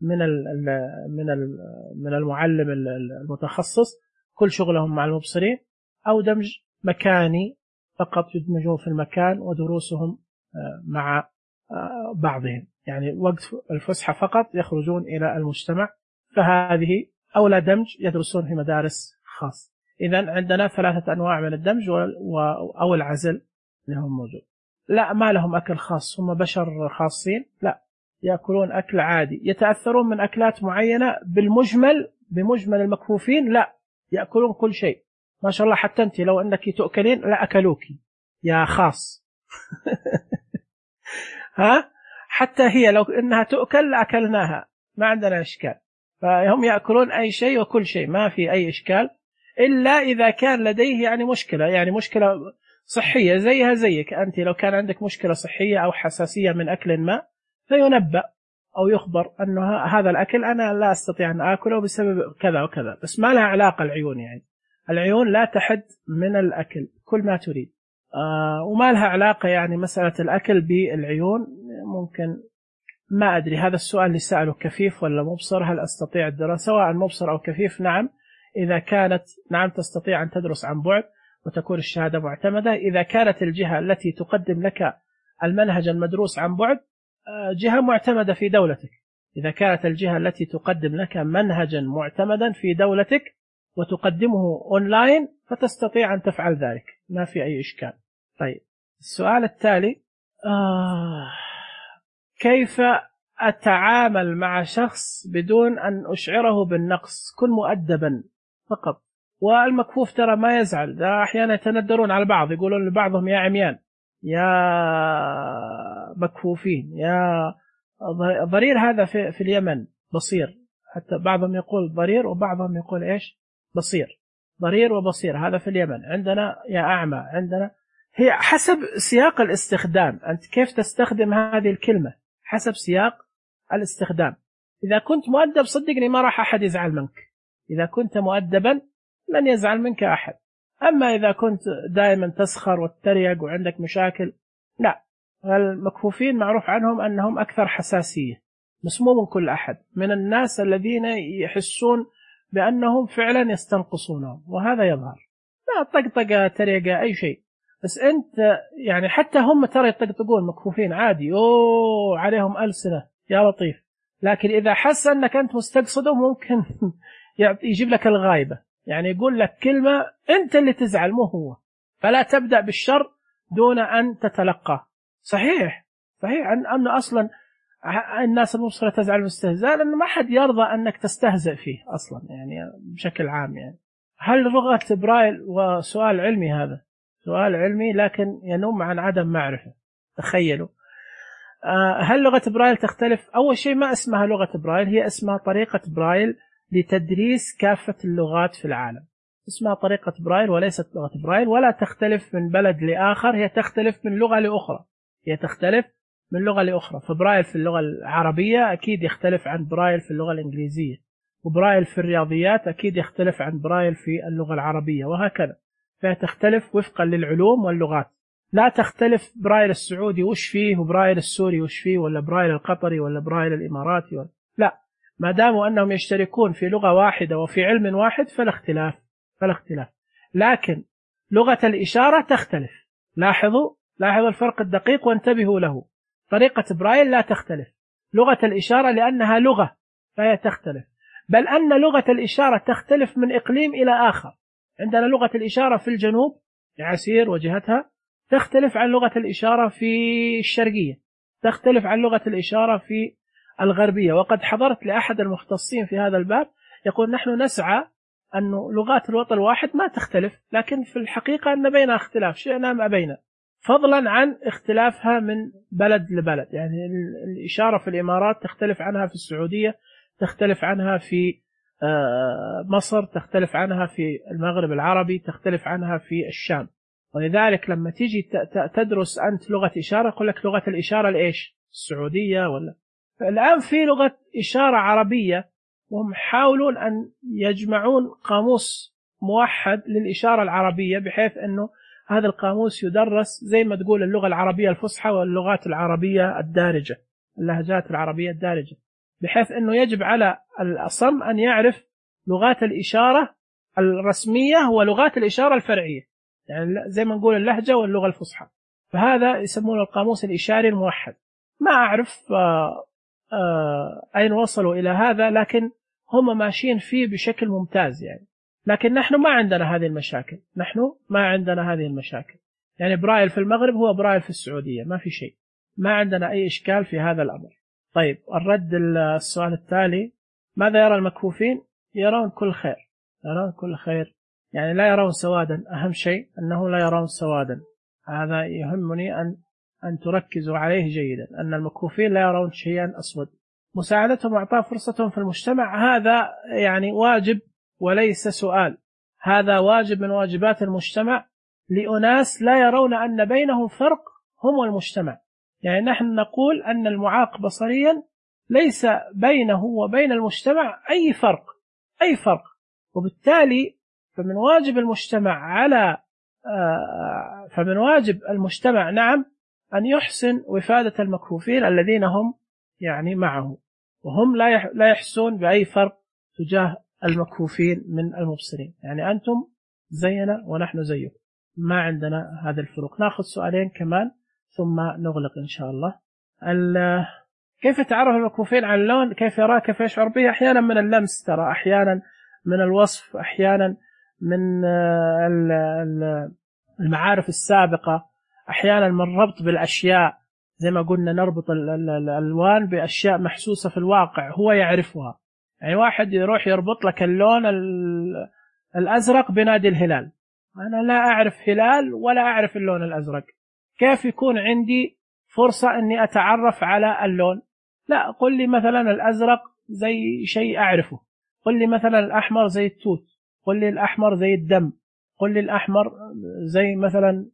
من المعلم المتخصص، كل شغلهم مع المبصرين، أو دمج مكاني فقط يدمجون في المكان ودروسهم مع بعضهم، يعني وقت الفسحة فقط يخرجون إلى المجتمع. فهذه أولى دمج يدرسون في مدارس خاص. إذن عندنا 3 أنواع من الدمج أو العزل لهم موجود. لا، ما لهم أكل خاص، هم بشر خاصين، لا يأكلون أكل عادي، يتأثرون من أكلات معينة بمجمل المكفوفين لا، يأكلون كل شيء ما شاء الله. حتى أنت لو أنك تؤكلين لا أكلوك يا خاص ها، حتى هي لو أنها تؤكل لأكلناها، ما عندنا إشكال. فهم يأكلون أي شيء وكل شيء، ما في أي إشكال، إلا إذا كان لديه يعني مشكلة صحية زيها زيك. أنت لو كان عندك مشكلة صحية أو حساسية من أكل ما، فينبأ أو يخبر أنه هذا الأكل أنا لا أستطيع أن أكله بسبب كذا وكذا، بس ما لها علاقة العيون، يعني العيون لا تحد من الأكل كل ما تريد، وما لها علاقة يعني مسألة الأكل بالعيون. ممكن ما أدري، هذا السؤال اللي سأله كفيف ولا مبصر، هل أستطيع الدراسة سواء مبصر أو كفيف؟ نعم، إذا كانت نعم تستطيع أن تدرس عن بعد وتكون الشهادة معتمدة. إذا كانت الجهة التي تقدم لك المنهج المدروس عن بعد جهة معتمدة في دولتك، إذا كانت الجهة التي تقدم لك منهجا معتمدا في دولتك وتقدمه أونلاين فتستطيع أن تفعل ذلك، ما في أي إشكال. طيب السؤال التالي: كيف أتعامل مع شخص بدون أن أشعره بالنقص؟ كن مؤدبا فقط. والمكفوف ترى ما يزعل، ده أحيانا يتندرون على بعض، يقولون لبعضهم يا عميان، يا مكفوفين، يا ضرير. هذا في اليمن بصير، حتى بعضهم يقول ضرير وبعضهم يقول إيش بصير. ضرير وبصير هذا في اليمن، عندنا يا أعمى، عندنا. هي حسب سياق الاستخدام، أنت كيف تستخدم هذه الكلمة حسب سياق الاستخدام. إذا كنت مؤدب صدقني ما راح أحد يزعل منك، إذا كنت مؤدبا لن يزعل منك أحد. أما إذا كنت دائما تسخر وتتريق وعندك مشاكل، لا. المكفوفين معروف عنهم أنهم أكثر حساسية، بس مو من كل أحد، من الناس الذين يحسون بأنهم فعلا يستنقصونهم، وهذا يظهر. لا طقطقة تريقة أي شيء، بس أنت يعني حتى هم ترى يطقطقون مكفوفين عادي، أوه عليهم ألسنة يا لطيف، لكن إذا حس أنك أنت مستقصده ممكن يجيب لك الغايبة، يعني يقول لك كلمة أنت اللي تزعل مو هو. فلا تبدأ بالشر دون أن تتلقى. صحيح أنه أصلا الناس المبصرة تزعل من الاستهزاء، لأنه ما حد يرضى أنك تستهزئ فيه أصلا، يعني بشكل عام. يعني هل لغة برايل، وسؤال علمي، هذا سؤال علمي لكن ينم عن عدم معرفة. تخيلوا، هل لغة برايل تختلف؟ أول شيء ما اسمها لغة برايل، هي اسمها طريقة برايل لتدريس كافة اللغات في العالم. اسمها طريقة برايل وليست لغة برايل، ولا تختلف من بلد لآخر، هي تختلف من لغة لأخرى، هي تختلف من لغة لأخرى. فبرايل في اللغة العربية أكيد يختلف عن برايل في اللغة الإنجليزية، وبرايل في الرياضيات أكيد يختلف عن برايل في اللغة العربية، وهكذا. فهي تختلف وفقا للعلوم واللغات. لا تختلف برايل السعودي وش فيه، وبرايل السوري وش فيه، ولا برايل القطري، ولا برايل الإماراتي، لا. ما داموا أنهم يشتركون في لغة واحدة وفي علم واحد فلا اختلاف. لكن لغة الإشارة تختلف. لاحظوا الفرق الدقيق وانتبهوا له. طريقة برايل لا تختلف، لغة الإشارة لأنها لغة فهي تختلف، بل أن لغة الإشارة تختلف من إقليم إلى آخر. عندنا لغة الإشارة في الجنوب عسير وجهتها تختلف عن لغة الإشارة في الشرقية، تختلف عن لغة الإشارة في الغربية. وقد حضرت لأحد المختصين في هذا الباب يقول نحن نسعى أن لغات الوطن الواحد ما تختلف، لكن في الحقيقة أن بينها اختلاف شئنا ما بينها، فضلا عن اختلافها من بلد لبلد. يعني الإشارة في الإمارات تختلف عنها في السعودية، تختلف عنها في مصر، تختلف عنها في المغرب العربي، تختلف عنها في الشام. ولذلك لما تيجي تدرس أنت لغة إشارة يقول لك لغة الإشارة الإيش؟ السعودية ولا؟ الآن في لغة إشارة عربية، وهم يحاولون أن يجمعون قاموس موحد للإشارة العربية، بحيث أنه هذا القاموس يدرس زي ما تقول اللغة العربية الفصحى واللغات العربية الدارجة، اللهجات العربية الدارجة، بحيث أنه يجب على الأصم أن يعرف لغات الإشارة الرسمية ولغات الإشارة الفرعية، يعني زي ما نقول اللهجة واللغة الفصحى. فهذا يسمونه القاموس الإشاري الموحد. ما أعرف أين وصلوا إلى هذا، لكن هم ماشيين فيه بشكل ممتاز يعني. لكن نحن ما عندنا هذه المشاكل، يعني برايل في المغرب هو برايل في السعودية، ما في شيء، ما عندنا أي إشكال في هذا الأمر. طيب الرد السؤال التالي: ماذا يرى المكفوفين؟ يرون كل خير، يعني لا يرون سوادا. أهم شيء أنه لا يرون سوادا، هذا يهمني أن تركزوا عليه جيدا، أن المكفوفين لا يرون شيئا أسود. مساعدتهم وإعطاء فرصتهم في المجتمع هذا يعني واجب وليس سؤال، هذا واجب من واجبات المجتمع لأناس لا يرون أن بينهم فرق هم والمجتمع. يعني نحن نقول أن المعاق بصريا ليس بينه وبين المجتمع أي فرق، وبالتالي فمن واجب المجتمع نعم أن يحسن وفادة المكفوفين الذين هم يعني معه، وهم لا يحسون بأي فرق تجاه المكفوفين من المبصرين. يعني أنتم زينا ونحن زيكم، ما عندنا هذا الفروق. نأخذ سؤالين كمان ثم نغلق إن شاء الله. كيف تعرف المكفوفين عن اللون؟ كيف يراه؟ كيف يشعر به؟ أحيانا من اللمس، ترى أحيانا من الوصف، أحيانا من المعارف السابقة، أحيانا من ربط بالأشياء، زي ما قلنا نربط الألوان بأشياء محسوسة في الواقع هو يعرفها. يعني واحد يروح يربط لك اللون الأزرق بنادي الهلال، أنا لا أعرف هلال ولا أعرف اللون الأزرق، كيف يكون عندي فرصة أني أتعرف على اللون؟ لا، قل لي مثلا الأزرق زي شيء أعرفه، قل لي مثلا الأحمر زي التوت، قل لي الأحمر زي الدم، قل لي الأحمر زي مثلا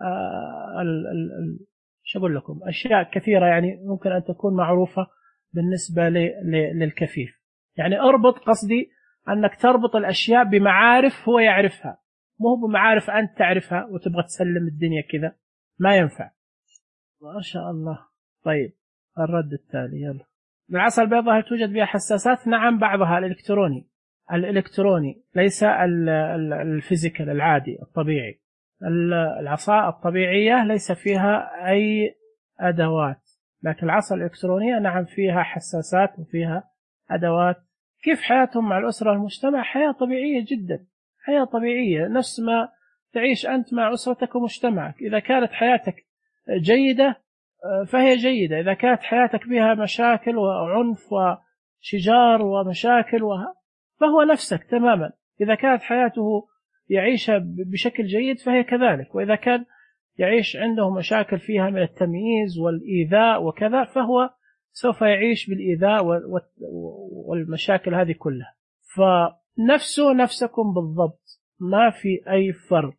شو أقول لكم، أشياء كثيرة يعني ممكن أن تكون معروفة بالنسبة للكفيف. يعني اربط، قصدي أنك تربط الأشياء بمعارف هو يعرفها، مو بمعارف أنت تعرفها وتبغى تسلم الدنيا كذا، ما ينفع. ما شاء الله. طيب الرد التالي يلا. العصا البيضاء هل توجد بها حساسات؟ نعم بعضها الإلكتروني ليس الفيزيكال العادي الطبيعي. العصا الطبيعية ليس فيها أي أدوات، لكن العصا الإلكترونية نعم فيها حساسات وفيها أدوات. كيف حياتهم مع الأسرة والمجتمع؟ حياة طبيعية جدا، حياة طبيعية نفس ما تعيش أنت مع أسرتك ومجتمعك. إذا كانت حياتك جيدة فهي جيدة، إذا كانت حياتك بها مشاكل وعنف وشجار ومشاكل فهو نفسك تماما. إذا كانت حياته يعيشها بشكل جيد فهي كذلك، وإذا كان يعيش عنده مشاكل فيها من التمييز والإيذاء وكذا فهو سوف يعيش بالإيذاء والمشاكل هذه كلها. فنفسه نفسكم بالضبط، ما في أي فرق.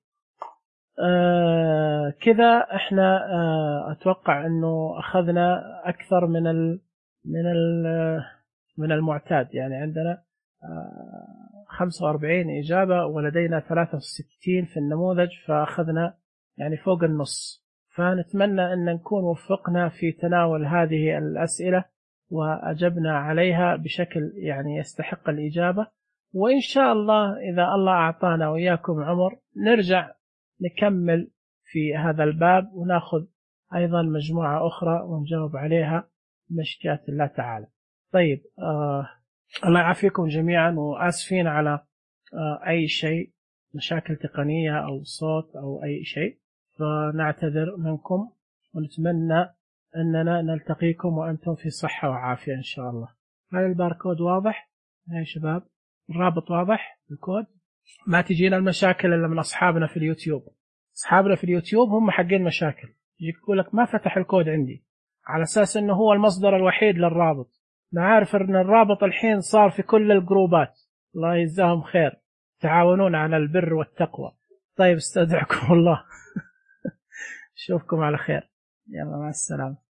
كذا احنا اتوقع انه اخذنا اكثر من المعتاد. يعني عندنا 45 اجابه ولدينا 63 في النموذج، فاخذنا يعني فوق النص. فنتمنى ان نكون وفقنا في تناول هذه الاسئله واجبنا عليها بشكل يعني يستحق الاجابه. وان شاء الله اذا الله اعطانا واياكم عمر نرجع نكمل في هذا الباب وناخذ أيضا مجموعة أخرى ونجاوب عليها بمشيئة الله تعالى. طيب الله يعافيكم جميعا، وآسفين على أي شيء، مشاكل تقنية أو صوت أو أي شيء، فنعتذر منكم ونتمنى أننا نلتقيكم وأنتم في صحة وعافية إن شاء الله. هل الباركود واضح يا شباب؟ الرابط واضح؟ الكود ما تجينا المشاكل إلا من أصحابنا في اليوتيوب. أصحابنا في اليوتيوب هم حقين مشاكل، يجيك يقول لك ما فتح الكود عندي، على أساس أنه هو المصدر الوحيد للرابط. أنا عارف أن الرابط الحين صار في كل الجروبات، الله يجزاهم خير، تعاونون على البر والتقوى. طيب استودعكم الله. أشوفكم على خير، يلا مع السلامة.